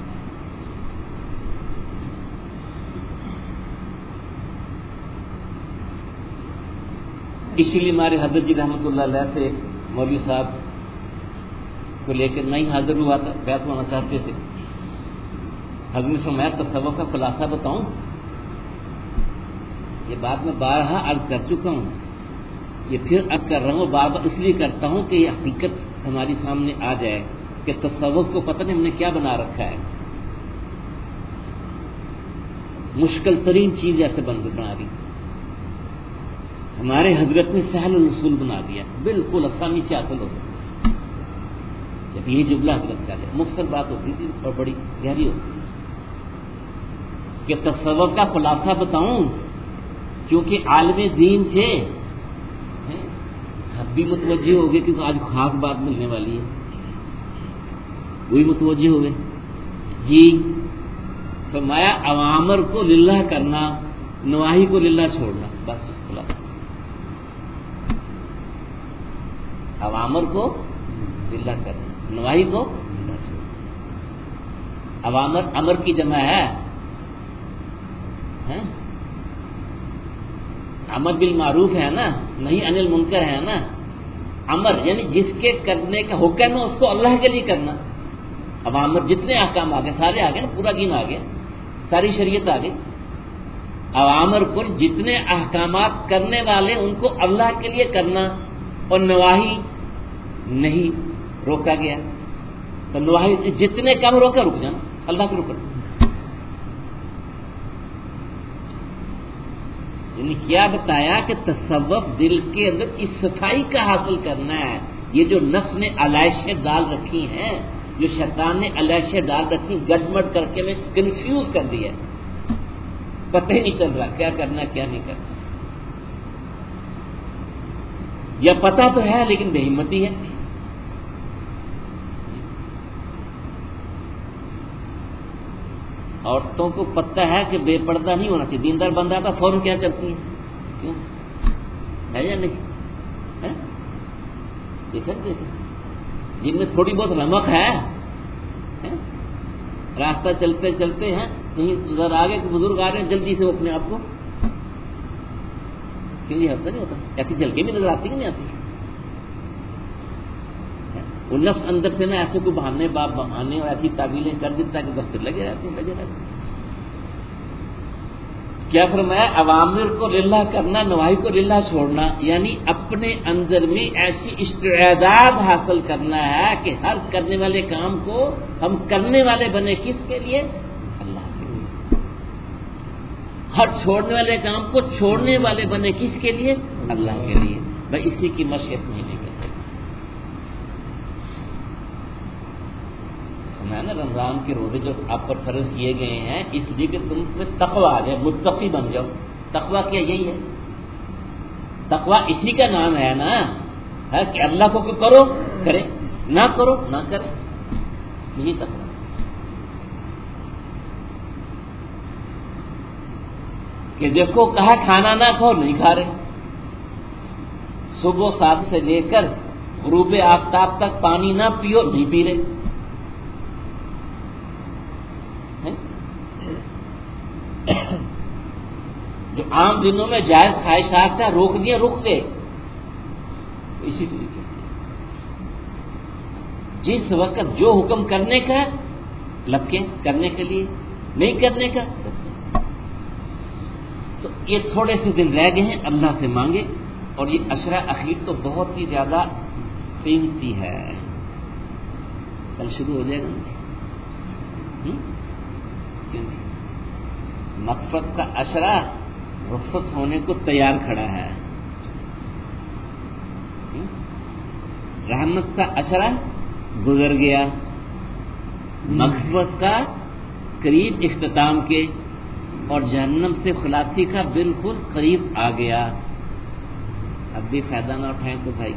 اسی لیے ہمارے حضرت جی رحمۃ اللہ علیہ سے مولوی صاحب کو لے کر نہیں حاضر ہوا تھا، بیعت ہونا چاہتے تھے. حضرت نے فرمایا تصوف کا خلاصہ بتاؤں؟ یہ بات میں بارہا عرض کر چکا ہوں، یہ پھر عرض کر رہا ہوں. بار بار اس لیے کرتا ہوں کہ یہ حقیقت ہماری سامنے آ جائے کہ تصوف کو پتہ نہیں ہم نے کیا بنا رکھا ہے. مشکل ترین چیز ایسے بنا دی. ہمارے حضرت نے سہل الوصول بنا دیا، بالکل آسانی سے حاصل ہو سکتا ہے. جب یہ جملہ حضرت کا ہے، مختصر بات ہوتی تھی اور بڑی گہری ہوتی تھی. کہ تصوف کا خلاصہ بتاؤں، کیونکہ عالم دین تھے، اب بھی متوجہ ہو گئے کہ آج خاص بات ملنے والی ہے، وہی متوجہ ہو گئے جی۔ فرمایا اوامر کو للہ کرنا، نواہی کو للہ چھوڑنا، بس خلاصہ۔ اوامر کو للہ کرنا، نواہی کو للہ چھوڑنا۔ اوامر امر کی جمع ہے، امر بالمعروف ہے نا، نہیں انل منکر ہے نا۔ امر یعنی جس کے کرنے کا حکم ہے اس کو اللہ کے لیے کرنا۔ اوامر جتنے احکام آ گئے سارے آ گئے نا، پورا دین آ گیا، ساری شریعت آ گئی۔ اوامر کو جتنے احکامات کرنے والے ان کو اللہ کے لیے کرنا، اور نواہی نہیں روکا گیا، تو نواہی جتنے کم روکا رک جانا، اللہ کے روکنا۔ یعنی کیا بتایا کہ تصوف دل کے اندر اس صفائی کا حاصل کرنا ہے۔ یہ جو نفس نے علائشیں ڈال رکھی ہیں، جو شیطان نے علائشیں ڈال رکھی، گڑبڑ کر کے میں کنفیوز کر دیا، پتہ ہی نہیں چل رہا کیا کرنا کیا نہیں کرنا، یا پتہ تو ہے لیکن بے ہمتی ہے۔ عورتوں کو پتہ ہے کہ بے پردہ نہیں ہونا چاہیے، دیندار بندہ کا فوراً کیا کرتی ہیں، کیوں ہے یا نہیں؟ دیکھا جن میں تھوڑی بہت رمق ہے، راستہ چلتے چلتے ہیں کہیں ادھر آگے کہ بزرگ آ رہے ہیں، جلدی سے وہ اپنے آپ کو، کیوں یہ ہوتا نہیں ہوتا، ایسی جھلکیں بھی نظر آتی کہ نہیں آتی؟ وہ نفس اندر سے نا ایسے کو بہانے باپ بہانے اور ایسی تعویلیں کر دیتا ہے کہ بس لگے رہتے ہیں۔ کیا فرمایا؟ اوامر کو للہ کرنا، نواہی کو للہ چھوڑنا، یعنی اپنے اندر میں ایسی استعداد حاصل کرنا ہے کہ ہر کرنے والے کام کو ہم کرنے والے بنے، کس کے لیے؟ اللہ کے لیے۔ ہر چھوڑنے والے کام کو چھوڑنے والے بنے، کس کے لیے؟ اللہ کے لیے۔ بھائی اسی کی مشق مہینے کرتے ہے نا، رمضان کے روزے جو آپ پر فرض کیے گئے ہیں اس لیے کہ تم میں تقوی آ جائے، متقی بن جاؤ۔ تقوی کیا؟ یہی ہے تقوی، اسی کا نام ہے نا، ہے کہ اللہ کو کرو کرے، نہ کرو نہ کرے، یہی تقوی۔ کہ دیکھو کہا کھانا نہ کھاؤ، نہیں کھا رہے، صبح 7 سے لے کر غروب آفتاب تک پانی نہ پیو، نہیں پی رہے۔ جو عام دنوں میں جائز خواہشات ہیں روک دیا، رک گئے، اسی طریقے سے جس وقت جو حکم کرنے کا لپکے کرنے کے لیے، نہیں کرنے کا تو یہ تھوڑے سے دن رہ گئے ہیں، اللہ سے مانگے۔ اور یہ عشرہ اخیر تو بہت ہی زیادہ قیمتی ہے، کل شروع ہو جائے گا کیونکہ مغفرت کا عشرہ رخصت ہونے کو تیار کھڑا ہے، رحمت کا عشرہ گزر گیا، مغفرت کا قریب اختتام کے، اور جہنم سے خلاصی کا بالکل قریب آ گیا۔ اب بھی فائدہ نہ اٹھائیں تو بھائی،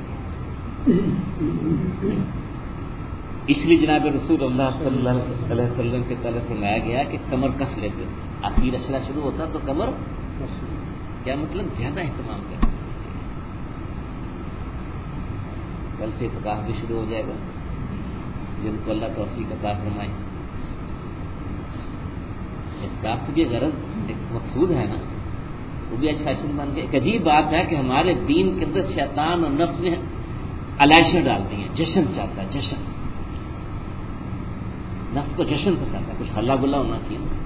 اس لیے جناب رسول اللہ صلی اللہ علیہ وسلم کے طرف فرمایا گیا کہ کمر کس لیتے، آخر عشرہ شروع ہوتا تو کمر، کیا مطلب؟ زیادہ اہتمام کرنا۔ کل سے اعتکاف بھی شروع ہو جائے گا، جن کو اللہ توفیق عطا فرمائے۔ اعتکاف کی غرض ایک مقصود ہے نا، وہ بھی آج فیشن بن گیا۔ ایک عجیب بات ہے کہ ہمارے دین کے اندر شیطان اور نفس نے علائشیں ڈال دی ہیں، جشن چاہتا ہے، جشن، نفس کو جشن پسند ہے، کچھ ہلا گلا ہونا چاہیے نا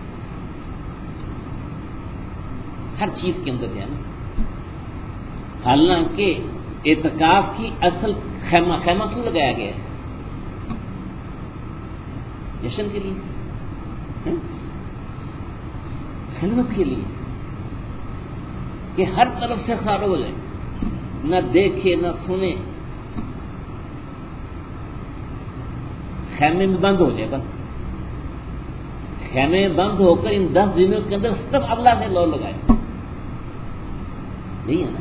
ہر چیز کے اندر جو ہے نا۔ حالانکہ اعتکاف کی اصل خیمہ کیوں لگایا گیا ہے؟ جشن کے لیے، خلوت کے لیے، کہ ہر طرف سے خارج ہو جائے، نہ دیکھے نہ سنے، خیمے میں بند ہو جائے، بس خیمے میں بند ہو کر ان 10 دنوں کے اندر صرف اللہ نے لو لگائی نہیں ہے نا.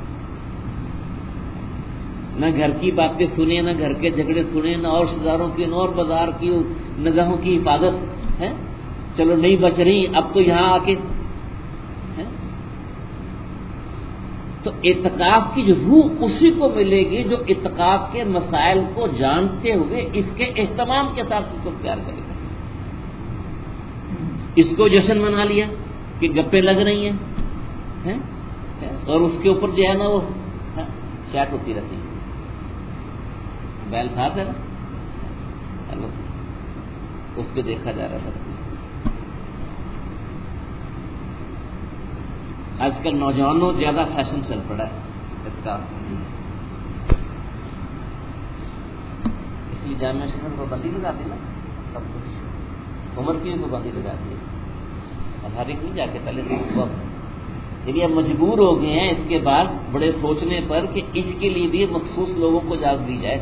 نہ گھر کی باتیں سنے، نہ گھر کے جھگڑے سنے، نہ اور رشتے داروں کی، نہ اور بازار کی نگاہوں کی حفاظت ہے. چلو نہیں بچ رہی اب تو یہاں آ کے تو اعتکاف کی جو روح اسی کو ملے گی جو اعتکاف کے مسائل کو جانتے ہوئے اس کے اہتمام کے ساتھ اس کو پیار کرے گا. اس کو جشن منا لیا کہ گپیں لگ رہی ہیں اور اس کے اوپر جو ہے نا وہ چیٹ ہوتی رہتی ہے. بیل ساتھ ہے نا اس پہ دیکھا جا رہا تھا. آج کل نوجوانوں زیادہ فیشن چل پڑا ہے اس لیے جامعہ شہر کو بندی لگا دی نا، سب کچھ عمر کی بھی پابندی لگا دی. ہمارے نہیں جا کے پہلے یعنی اب مجبور ہو گئے ہیں اس کے بعد بڑے سوچنے پر کہ اس کے لیے بھی مخصوص لوگوں کو اجازت دی جائے،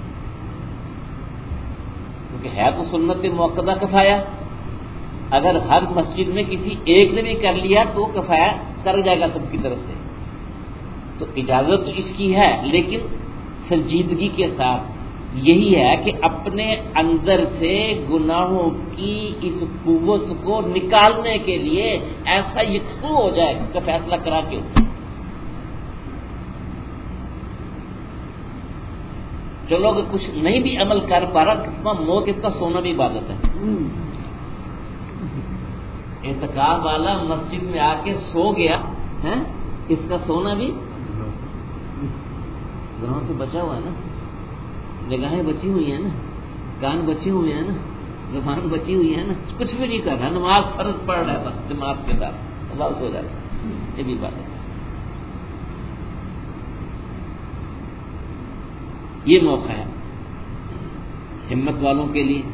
کیونکہ ہے تو سنت موقدہ کفایہ. اگر ہر مسجد میں کسی ایک نے بھی کر لیا تو کفایہ کر جائے گا سب کی طرف سے. تو اجازت تو اس کی ہے لیکن سنجیدگی کے ساتھ. یہی ہے کہ اپنے اندر سے گناہوں کی اس قوت کو نکالنے کے لیے ایسا یکسو ہو جائے کہ فیصلہ کرا کے چلو اگر کچھ نہیں بھی عمل کر پا رہا کتنا موت اس کا سونا بھی عبادت ہے. اعتکاف والا مسجد میں آ کے سو گیا ہے اس کا سونا بھی گناہوں سے بچا ہوا ہے نا. نگاہیں بچی ہوئی ہیں نا، کان بچے ہوئے ہیں نا، زبان بچی ہوئی ہے نا، کچھ بھی نہیں کر رہا، نماز فرض پڑھ رہا ہے بس جماعت کے ساتھ بس ہو جاتا ہے. یہ بھی بات ہے. یہ موقع ہے ہمت والوں کے لیے.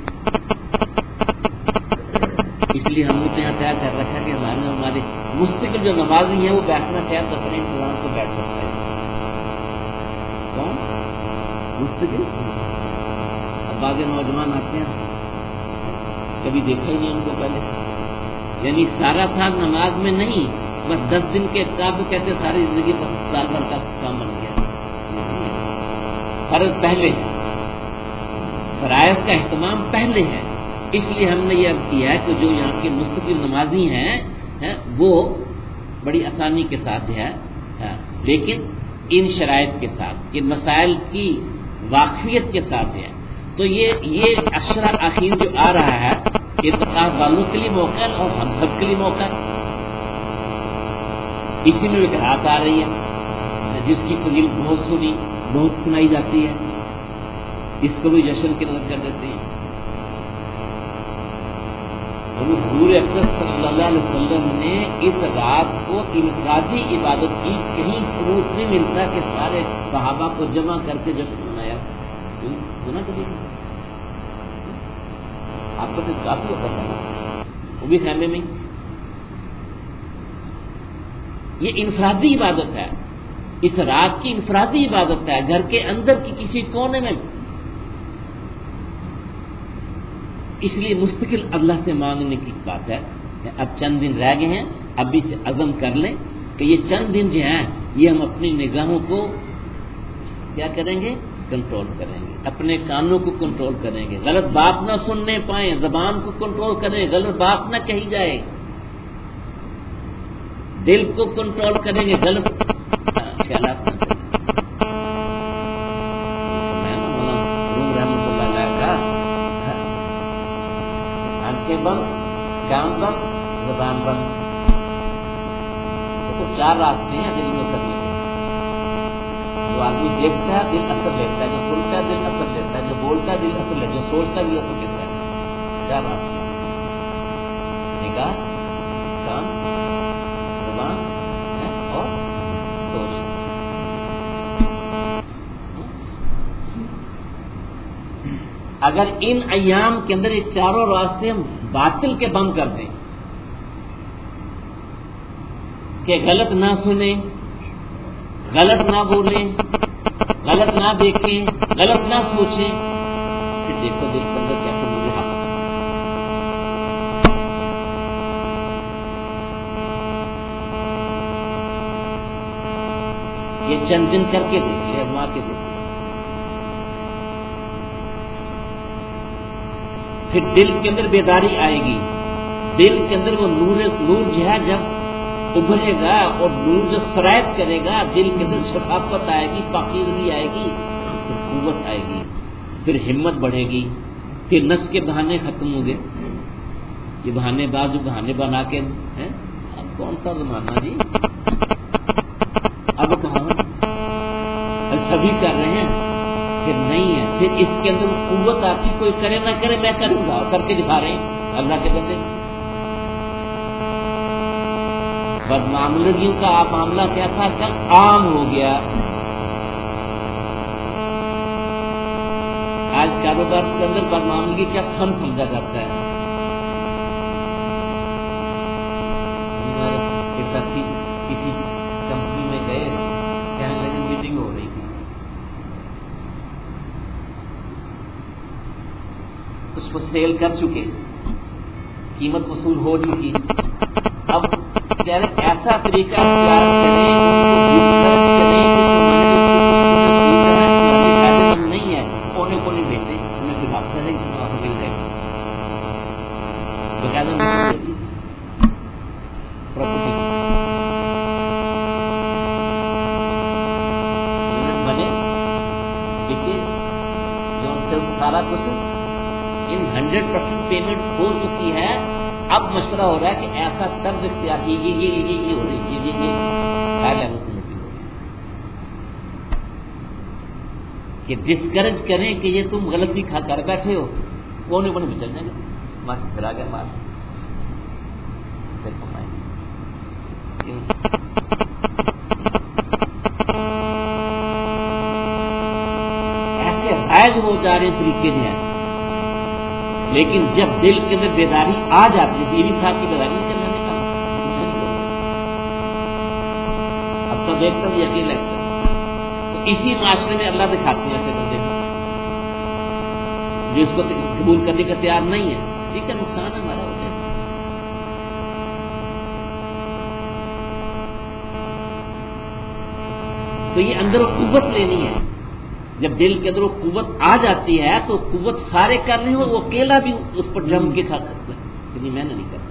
اس لیے ہم نے یہاں طے کر رکھا کہ ہمارے مستقل جو نمازی ہیں وہ بیٹھنا چاہے تو اپنے انتظام سے بیٹھ سکتا ہے. کون مستقل؟ اب آگے نوجوان آتے ہیں کبھی دیکھا ہی نہیں ان کو پہلے، یعنی سارا سال نماز میں نہیں بس 10 دن کے اعتکاف میں کہتے ساری زندگی پر سال بھر کا کام بن گیا. فرض پہلے ہے، فرائض کا اہتمام پہلے ہے. اس لیے ہم نے یہ اب کیا ہے کہ جو یہاں کے مستقل نمازی ہیں وہ بڑی آسانی کے ساتھ ہے لیکن ان شرائط کے ساتھ ان مسائل کی واقفیت کے ساتھ ہے. تو یہ عشرہ اخیر جو آ رہا ہے اعتکاف والوں کے لیے موقع ہے اور ہم سب کے لیے موقع ہے. اسی میں ایک رات آ رہی ہے جس کی فضیلت بہت سنائی جاتی ہے. اس کو بھی جشن کی نظر کر دیتے ہیں. حضور اکرم صلی اللہ علیہ وسلم نے اس رات کو انفرادی عبادت کی. کہیں ثبوت نہیں ملتا کہ سارے صحابہ کو جمع کر کے جشن منایا. سنا کبھی آپ کو تو کافی ہوتا تھا وہ بھی خیمے میں. یہ انفرادی عبادت ہے، اس رات کی انفرادی عبادت ہے. گھر کے اندر کی کسی کونے میں اس لیے مستقل اللہ سے مانگنے کی بات ہے. اب چند دن رہ گئے ہیں، اب بھی سے عزم کر لیں کہ یہ چند دن جو ہیں یہ ہم اپنی نگاہوں کو کیا کریں گے؟ کنٹرول کریں گے. اپنے کانوں کو کنٹرول کریں گے، غلط بات نہ سننے پائیں. زبان کو کنٹرول کریں، غلط بات نہ کہی جائے. دل کو کنٹرول کریں گے، غلط خیالات نہ کریں. بند، کام بند، زبان بند. تو 4 راستے ہیں دل میں کرنے کے. جو آدمی دیکھتا ہے دل اثر لیتا ہے، جو سنتا ہے دل اثر لیتا ہے، جو بولتا ہے دل اثر لیتا ہے، جو سوچتا ہے دل اثر لیتا ہے. 4 راستے: نگاہ، کام، زبان اور سوچ. اگر ان ایام کے اندر یہ 4 راستے ہم باطل کے بند کر دیں کہ غلط نہ سنیں، غلط نہ بولیں، غلط نہ دیکھیں، غلط نہ سوچیں، پھر دیکھو دل کے اندر کیسے مجھے حق چند دن کر کے دیکھ لے، اما کے دیکھ لے، پھر دل کے اندر بیداری آئے گی، دل کے اندر وہ نور جو ہے جب ابھرے گا اور نور جو سرایت کرے گا، دل کے اندر شفافت آئے گی، پاکیزگی آئے گی، پھر قوت آئے گی، پھر ہمت بڑھے گی، پھر نفس کے بہانے ختم ہوں گے، یہ بہانے باز جو بہانے بنا کے ہیں، اب کون سا زمانہ جی، اب کہاں سبھی کر رہے ہیں، پھر نہیں ہے، پھر اس کے اندر قوت آتی، کوئی کرے نہ کرے میں کروں گا، کر کے دکھا رہے ہیں اللہ کے بندے۔ بدمعاملگیوں کا معاملہ کیا تھا، کل عام ہو گیا، آج کاروبار کے اندر بدمعاملگی کیا فن سمجھا جاتا ہے۔ ہمارے ساتھی کسی کمپنی میں گئے، کہنے لگے میٹنگ ہو رہی تھی، اس کو سیل کر چکے، قیمت وصول ہو چکی، اب کہہ رہے ایسا طریقہ اختیار کریں نہیں ہے، کونے کو نہیں بھیجتے، ہمیں پھر بات کریں کہ آپ مل جائے گی باقاعدہ پراپرٹی بنے، دیکھیے جو سارا کچھ ان 100% پیمنٹ ہو چکی ہے، اب مشورہ ہو رہا ہے کہ ایسا طرز اختیار یہ ہو رہی ہے، کہ ڈسکریج کریں کہ یہ تم غلطی کھا کر بیٹھے ہو، کونے کونے میں چل جائیں گے، مال پھر آ گیا، مال پھر کمائیں گے۔ ایسے رائج ہو جا رہے طریقے ہیں، لیکن جب دل کے اندر بیداری آ جاتی ہے، بیوی صاحب کی بیداری نہیں کرنا نہیں کرنا، اب تو دیکھتا ہوں یقین لگتا ہے، تو اسی معاشرے میں اللہ دکھاتے ہیں ایسے بندے جس کو قبول کرنے کا تیار نہیں ہے، ٹھیک ہے، نقصان ہمارا ہو جائے۔ تو یہ اندر قوت لینی ہے، جب دل کے اندر وہ قوت آ جاتی ہے تو قوت سارے کر رہے ہو، وہ اکیلا بھی اس پر جم کے کھا سکتا ہے، لیکن میں نے نہیں کرتا۔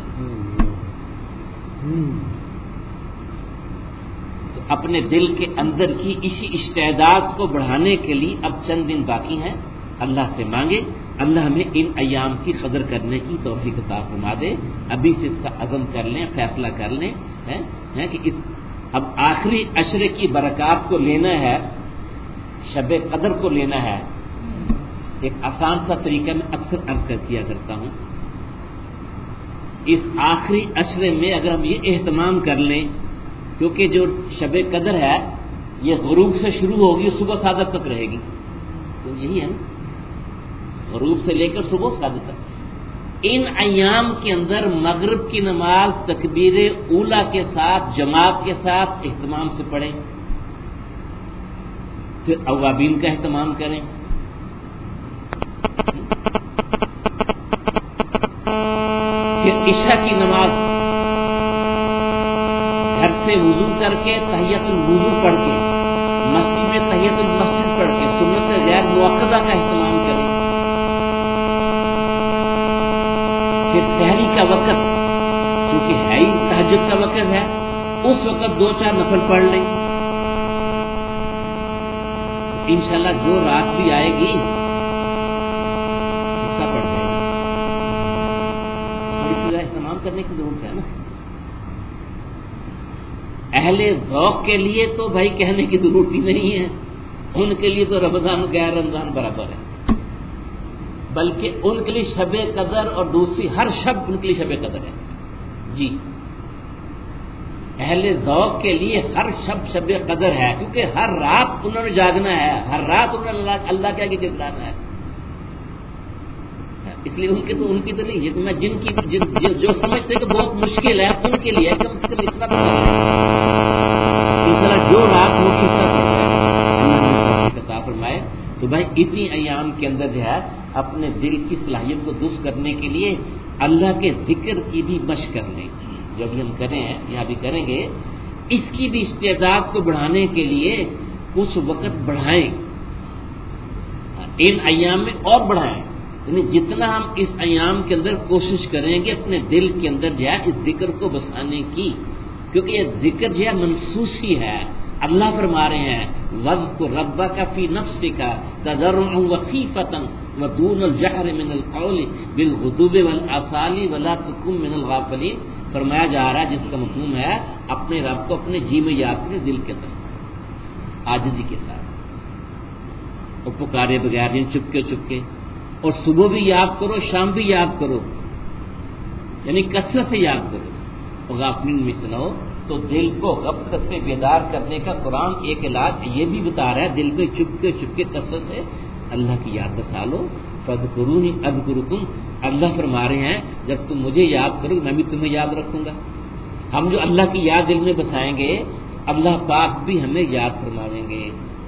تو اپنے دل کے اندر کی اسی استعداد کو بڑھانے کے لیے اب چند دن باقی ہیں، اللہ سے مانگے اللہ ہمیں ان ایام کی قدر کرنے کی توفیق عطا فرما دے، ابھی سے اس کا عزم کر لیں، فیصلہ کر لیں کہ اس اب آخری عشرے کی برکات کو لینا ہے، شب قدر کو لینا ہے۔ ایک آسان سا طریقہ میں اکثر عرض کیا کرتا ہوں، اس آخری عشرے میں اگر ہم یہ اہتمام کر لیں، کیونکہ جو شب قدر ہے یہ غروب سے شروع ہوگی، صبح صادق تک رہے گی، تو یہی ہے نا، غروب سے لے کر صبح صادق تک، ان ایام کے اندر مغرب کی نماز تکبیر اولیٰ کے ساتھ جماعت کے ساتھ اہتمام سے پڑھیں، پھر اوابین کا اہتمام کریں، پھر عشاء کی نماز گھر سے وضو کر کے تحیۃ الوضو پڑھ کے مسجد میں تحیۃ المسجد پڑھ کے سنت غیر مؤکدہ کا اہتمام کریں، پھر سحری کا وقت چونکہ ہے ہی تہجد کا وقت ہے، اس وقت 2-4 نفل پڑھ لیں، انشاءاللہ جو رات بھی آئے گی اس کا پڑھ جائے گا، تھوڑی سی اہتمام کرنے کی ضرورت ہے نا۔ اہل ذوق کے لیے تو بھائی کہنے کی ضرورت ہی نہیں ہے، ان کے لیے تو رمضان غیر رمضان برابر ہے، بلکہ ان کے لیے شب قدر اور دوسری ہر شب ان کے لیے شب قدر ہے جی۔ اہل ذوق کے لیے ہر شب قدر ہے، کیونکہ ہر رات انہوں نے جاگنا ہے، ہر رات انہوں نے اللہ کے آگے گردانا ہے، اس لیے ان کی تو نہیں ہے، تو میں جن کی جو سمجھتے کہ بہت مشکل ہے ان کے لیے کم سے کم اتنا تو جو رات ہو عطا فرمائے۔ تو بھائی اتنی ایام کے اندر جو ہے اپنے دل کی صلاحیت کو درست کرنے کے لیے اللہ کے ذکر کی بھی مشق کر لیں، جو بھی ہم کریں ہیں یہاں بھی کریں گے، اس کی بھی استعداد کو بڑھانے کے لیے کچھ وقت بڑھائیں، ان ایام میں اور بڑھائیں، یعنی جتنا ہم اس ایام کے اندر کوشش کریں گے اپنے دل کے اندر جو ہے اس ذکر کو بسانے کی، کیونکہ یہ ذکر جو ہے منسوسی ہے۔ اللہ فرما رہے ہیں وَاذْكُرْ رَبَّكَ فِي نَفْسِكَ تَضَرُّعًا وَخِيفَةً وَدُونَ الْجَهْرِ مِنَ الْقَوْلِ بِالْغُدُوِّ وَالْآصَالِ وَلَا تَكُن مِّنَ الْغَافِلِينَ۔ فرمایا جا رہا ہے جس کا مفہوم ہے اپنے رب کو اپنے جی میں یاد کریں، دل کے اندر عاجزی کے ساتھ، اور پکارے بغیر، یعنی چپکے، اور صبح بھی یاد کرو، شام بھی یاد کرو، یعنی کثرت سے یاد کرو، اور غافلین میں سے نہ ہو۔ تو دل کو غفلت سے بیدار کرنے کا قرآن ایک علاج یہ بھی بتا رہا ہے، دل میں چپکے کثرت سے اللہ کی یاد بسا لو۔ فاذکرونی اذکرکم، اللہ فرما رہے ہیں جب تم مجھے یاد کرو میں بھی تمہیں یاد رکھوں گا۔ ہم جو اللہ کی یاد دل میں بسائیں گے اللہ پاک بھی ہمیں یاد فرمائیں گے،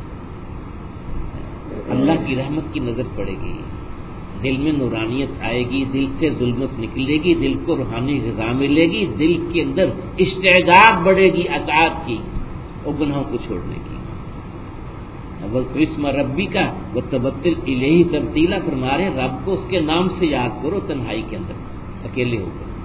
اللہ کی رحمت کی نظر پڑے گی، دل میں نورانیت آئے گی، دل سے ظلمت نکلے گی، دل کو روحانی غذا ملے گی، دل کے اندر استعداد بڑھے گی اطاعت کی اور گناہوں کو چھوڑنے کی۔ وَاذْكُرِ اسْمَ رَبِّكَ وَتَبَتَّلْ إِلَيْهِ تَبْتِيلًا، فرما رہے ہیں رب کو اس کے نام سے یاد کرو تنہائی کے اندر، اکیلے ہو کر۔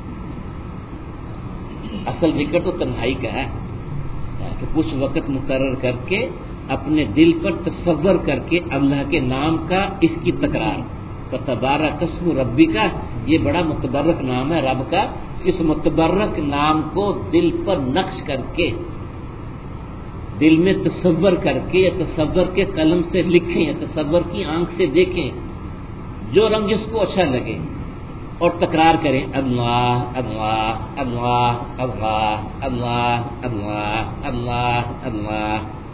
اصل ذکر تو تنہائی کا ہے کہ کچھ وقت مقرر کر کے اپنے دل پر تصور کر کے اللہ کے نام کا اس کی تکرار۔ تبارک اسم ربک، یہ بڑا متبرک نام ہے رب کا، اس متبرک نام کو دل پر نقش کر کے، دل میں تصور کر کے یا تصور کے قلم سے لکھیں یا تصور کی آنکھ سے دیکھیں، جو رنگ جس کو اچھا لگے، اور تکرار کریں اللہ اللہ اللہ اللہ اللہ اللہ اللہ اللہ۔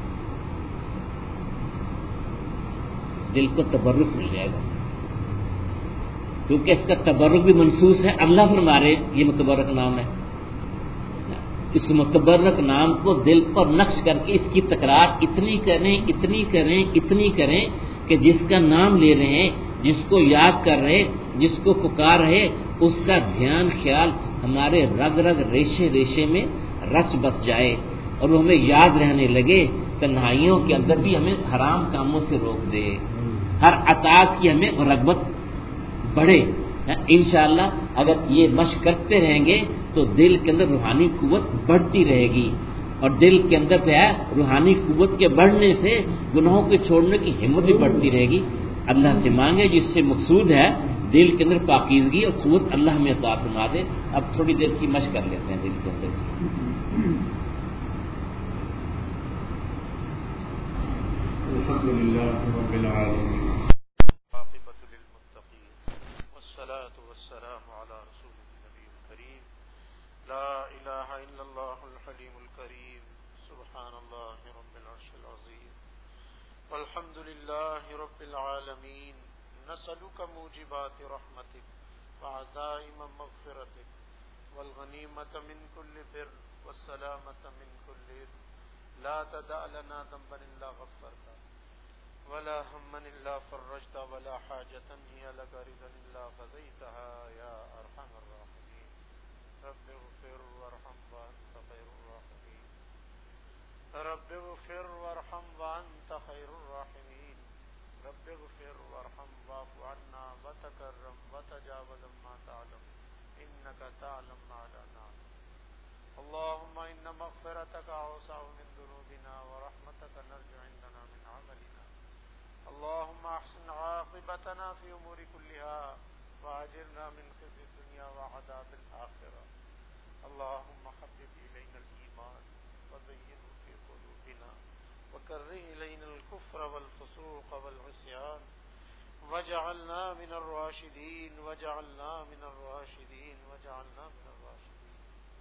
دل کو تبرک مل جائے گا، کیونکہ اس کا تبرک بھی منسوس ہے، اللہ فرما رہے یہ متبرک نام ہے۔ اس متبرک نام کو دل پر نقش کر کے اس کی تکرار اتنی کریں کہ جس کا نام لے رہے ہیں، جس کو یاد کر رہے، جس کو پکار رہے، اس کا دھیان خیال ہمارے رگ ریشے میں رچ بس جائے، اور وہ ہمیں یاد رہنے لگے، تنہائیوں کے اندر بھی ہمیں حرام کاموں سے روک دے، ہر اطاعت کی ہمیں رغبت بڑھے۔ انشاءاللہ اگر یہ مشق کرتے رہیں گے تو دل کے اندر روحانی قوت بڑھتی رہے گی، اور دل کے اندر جو ہے روحانی قوت کے بڑھنے سے گناہوں کے چھوڑنے کی ہمت بھی بڑھتی رہے گی۔ اللہ سے مانگے جس سے مقصود ہے دل کے اندر پاکیزگی اور قوت، اللہ ہمیں عطا فرما دے۔ اب تھوڑی دیر کی مشق کر لیتے ہیں دل کے اندر۔ الحمدللہ رب العالمین، لا الہ الا اللہ الحلیم الکریم، سبحان اللہ رب العرش العظیم، والحمد للہ رب العالمین، نسألک موجبات رحمتک وعزائم مغفرتک والغنیمة من كل بر والسلامة من كل اثم، لا تدع لنا ذنبا الا غفرتا ولا ہما الا فرجتا ولا حاجة هي لك رضا الا قضيتها یا ارحم الراحمین، رب اغفر وارحم وانت خیر الراحمین، رب اغفر وارحم وانت خیر الراحمین، رب اغفر وارحم واعف عنا وتکرم وتجاوز ما تعلم انك تعلم ما لا نعلم، اللهم ان مغفرتك اوسع من ذنوبنا ورحمتك نرجو عندنا من عملنا، اللهم احسن عاقبتنا في امور كلها واجرنا من خزي الدنيا وعذاب الاخره، اللهم حبب الينا الايمان وزينه في قلوبنا وكره الينا الكفر والفسوق والعصيان واجعلنا من الراشدين واجعلنا من الراشدين واجعلنا من الراشدين،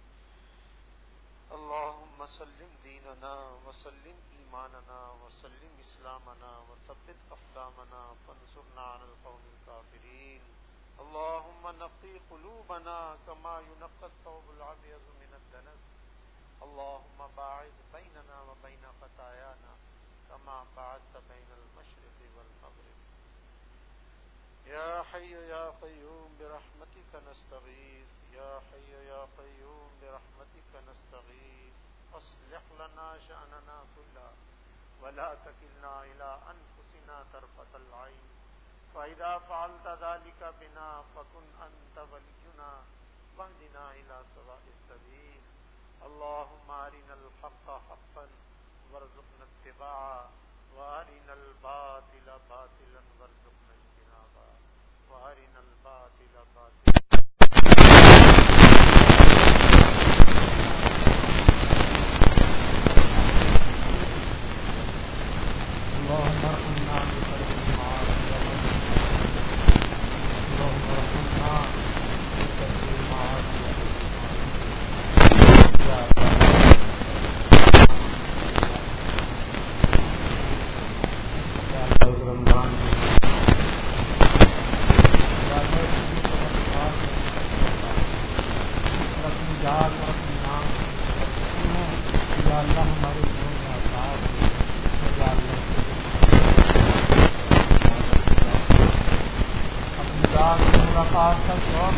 اللهم سلم ديننا وسلم إيماننا وسلم إسلامنا وثبت أقدامنا فانصرنا على القوم الكافرين، اللهم نقي قلوبنا كما ينقى الثوب الأبيض من الدنس، اللهم باعد بيننا وبين خطايانا كما بعدت بين المشرق والمغرب، يا حي يا قيوم برحمتك نستغيث، يا حي يا قيوم برحمتك نستغيث، اصلح لنا شأننا كله ولا تكلنا إلى أنفسنا طرفة العين فإذا فعلت ذلك بنا فكن أنت ولينا واهدنا إلى سواء السبيل اللهم أرنا الحق حقا وارزقنا اتباعه وأرنا الباطل باطلا وارزقنا اجتنابه وأرنا الباطل باطلا اللهم ارحمنا بفضل المعاصي اللهم ارحمنا بفضل المعاصي يا اللہ رمضان اپنی ذات اور اپنی نام یا اللہ ہمارے دلوں میں آزاد یا اللہ اپنی ذات کی ملاقات کا شوق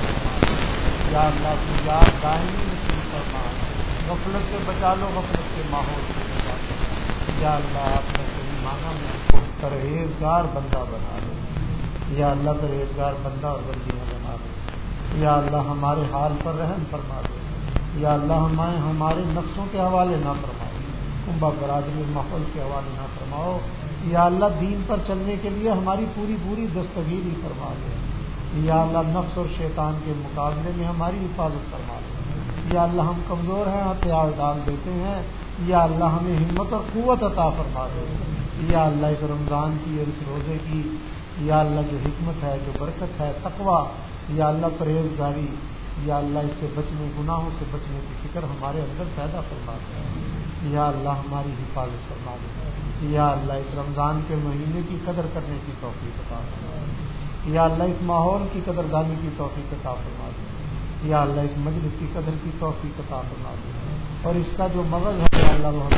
یا اللہ اپنی ذات دائمی نصیب فرما غفلت سے بچا لو غفلت کے ماحول سے بچا لو یا اللہ آپ نے صحیح معنی میں پرہیزگار بندہ بنا دو یا اللہ پرہیزگار بندہ اور بندیاں بنا دو یا اللہ ہمارے حال پر رحم فرما دو یا اللہ ہمارے نفسوں کے حوالے نہ فرماؤ کنبہ برادری ماحول کے حوالے نہ فرماؤ یا اللہ دین پر چلنے کے لیے ہماری پوری دستگیری فرما دو یا اللہ نفس اور شیطان کے مقابلے میں ہماری حفاظت فرما دو یا اللہ ہم کمزور ہیں ہتھیار ڈال دیتے ہیں یا اللہ ہمیں ہمت اور قوت عطا فرما دو یا اللہ اس رمضان کی اور اس روزے کی یا اللہ جو حکمت ہے جو برکت ہے تقوی یا اللہ پرہیزگاری یا اللہ اس سے بچنے گناہوں سے بچنے کی فکر ہمارے اندر پیدا فرما دو یا اللہ ہماری حفاظت فرما دو یا اللہ اس رمضان کے مہینے کی قدر کرنے کی توفیق عطا فرما دو یا اللہ اس ماحول کی قدردانی کی توفیق عطا فرما دو یا اللہ اس مجلس کی قدر کی توفیق عطا فرما دو اور اس کا جو مغز ہے یا اللہ وہ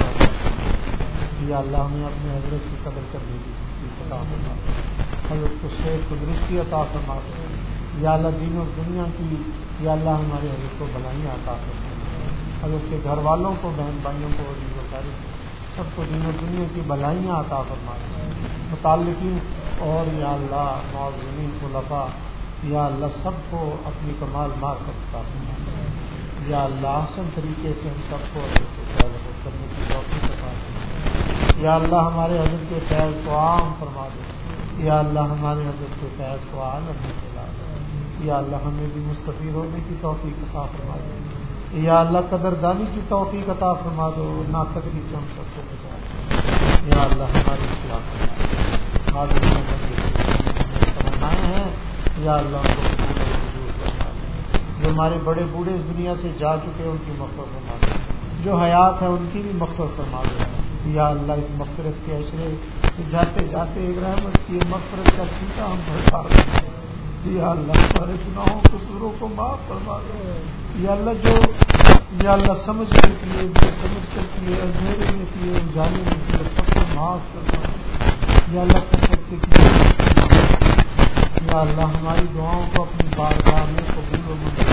یا اللہ ہمیں اپنے حضرت کی قدر کرنے کی عطا فرما دو حضرت کو صحت کو درستی عطا فرما دو یا اللہ دین اور دنیا کی یا اللہ ہمارے حضرت کو بھلائیاں عطا فرما دو حضرت کے گھر والوں کو بہن بھائیوں کو اور سب کو دین اور دنیا کی بھلائیاں عطا فرما دو متعلقین اور یا اللہ معززین خلفاء یا اللہ سب کو اپنی کمال معرفت عطا فرما دو یا اللہ احسن طریقے سے ہم سب کو کرنے کی توفیق عطا فرما دو یا اللہ ہمارے حضرت کے فیض کو عام فرما دو یا اللہ ہمارے حضرت کے فیض کو عالم میں پھیلا دو یا اللہ ہمیں بھی مستفید ہونے کی توفیق عطا فرما دو یا اللہ قدردانی کی توفیق عطا فرما دو ناقدری سے ہم سب کو بچا دو یا اللہ ہماری اصلاح فرما دو تمنائیں ہیں یا اللہ ان کو قبول فرما دو جو ہمارے بڑے بوڑھے اس دنیا سے جا چکے ان کی مغفرت فرما دو جو حیات ہے ان کی بھی مغفرت فرما دو یا اللہ اس مغفرت کے عشرے جاتے جاتے ایک رحمت کی مغفرت کا چھینٹا ہم بھرپا دو یا اللہ ہمارے گناہوں قصوروں کو معاف فرما دو یا اللہ جو یا اللہ سمجھ کر کیے بے سمجھ کر کیے اندھیرے میں کیے اجالے میں کیے سب کو معاف کرنا یا اللہ کر سکتے کیے یا اللہ ہماری دعاؤں کو اپنی بارگاہ میں قبول و منظور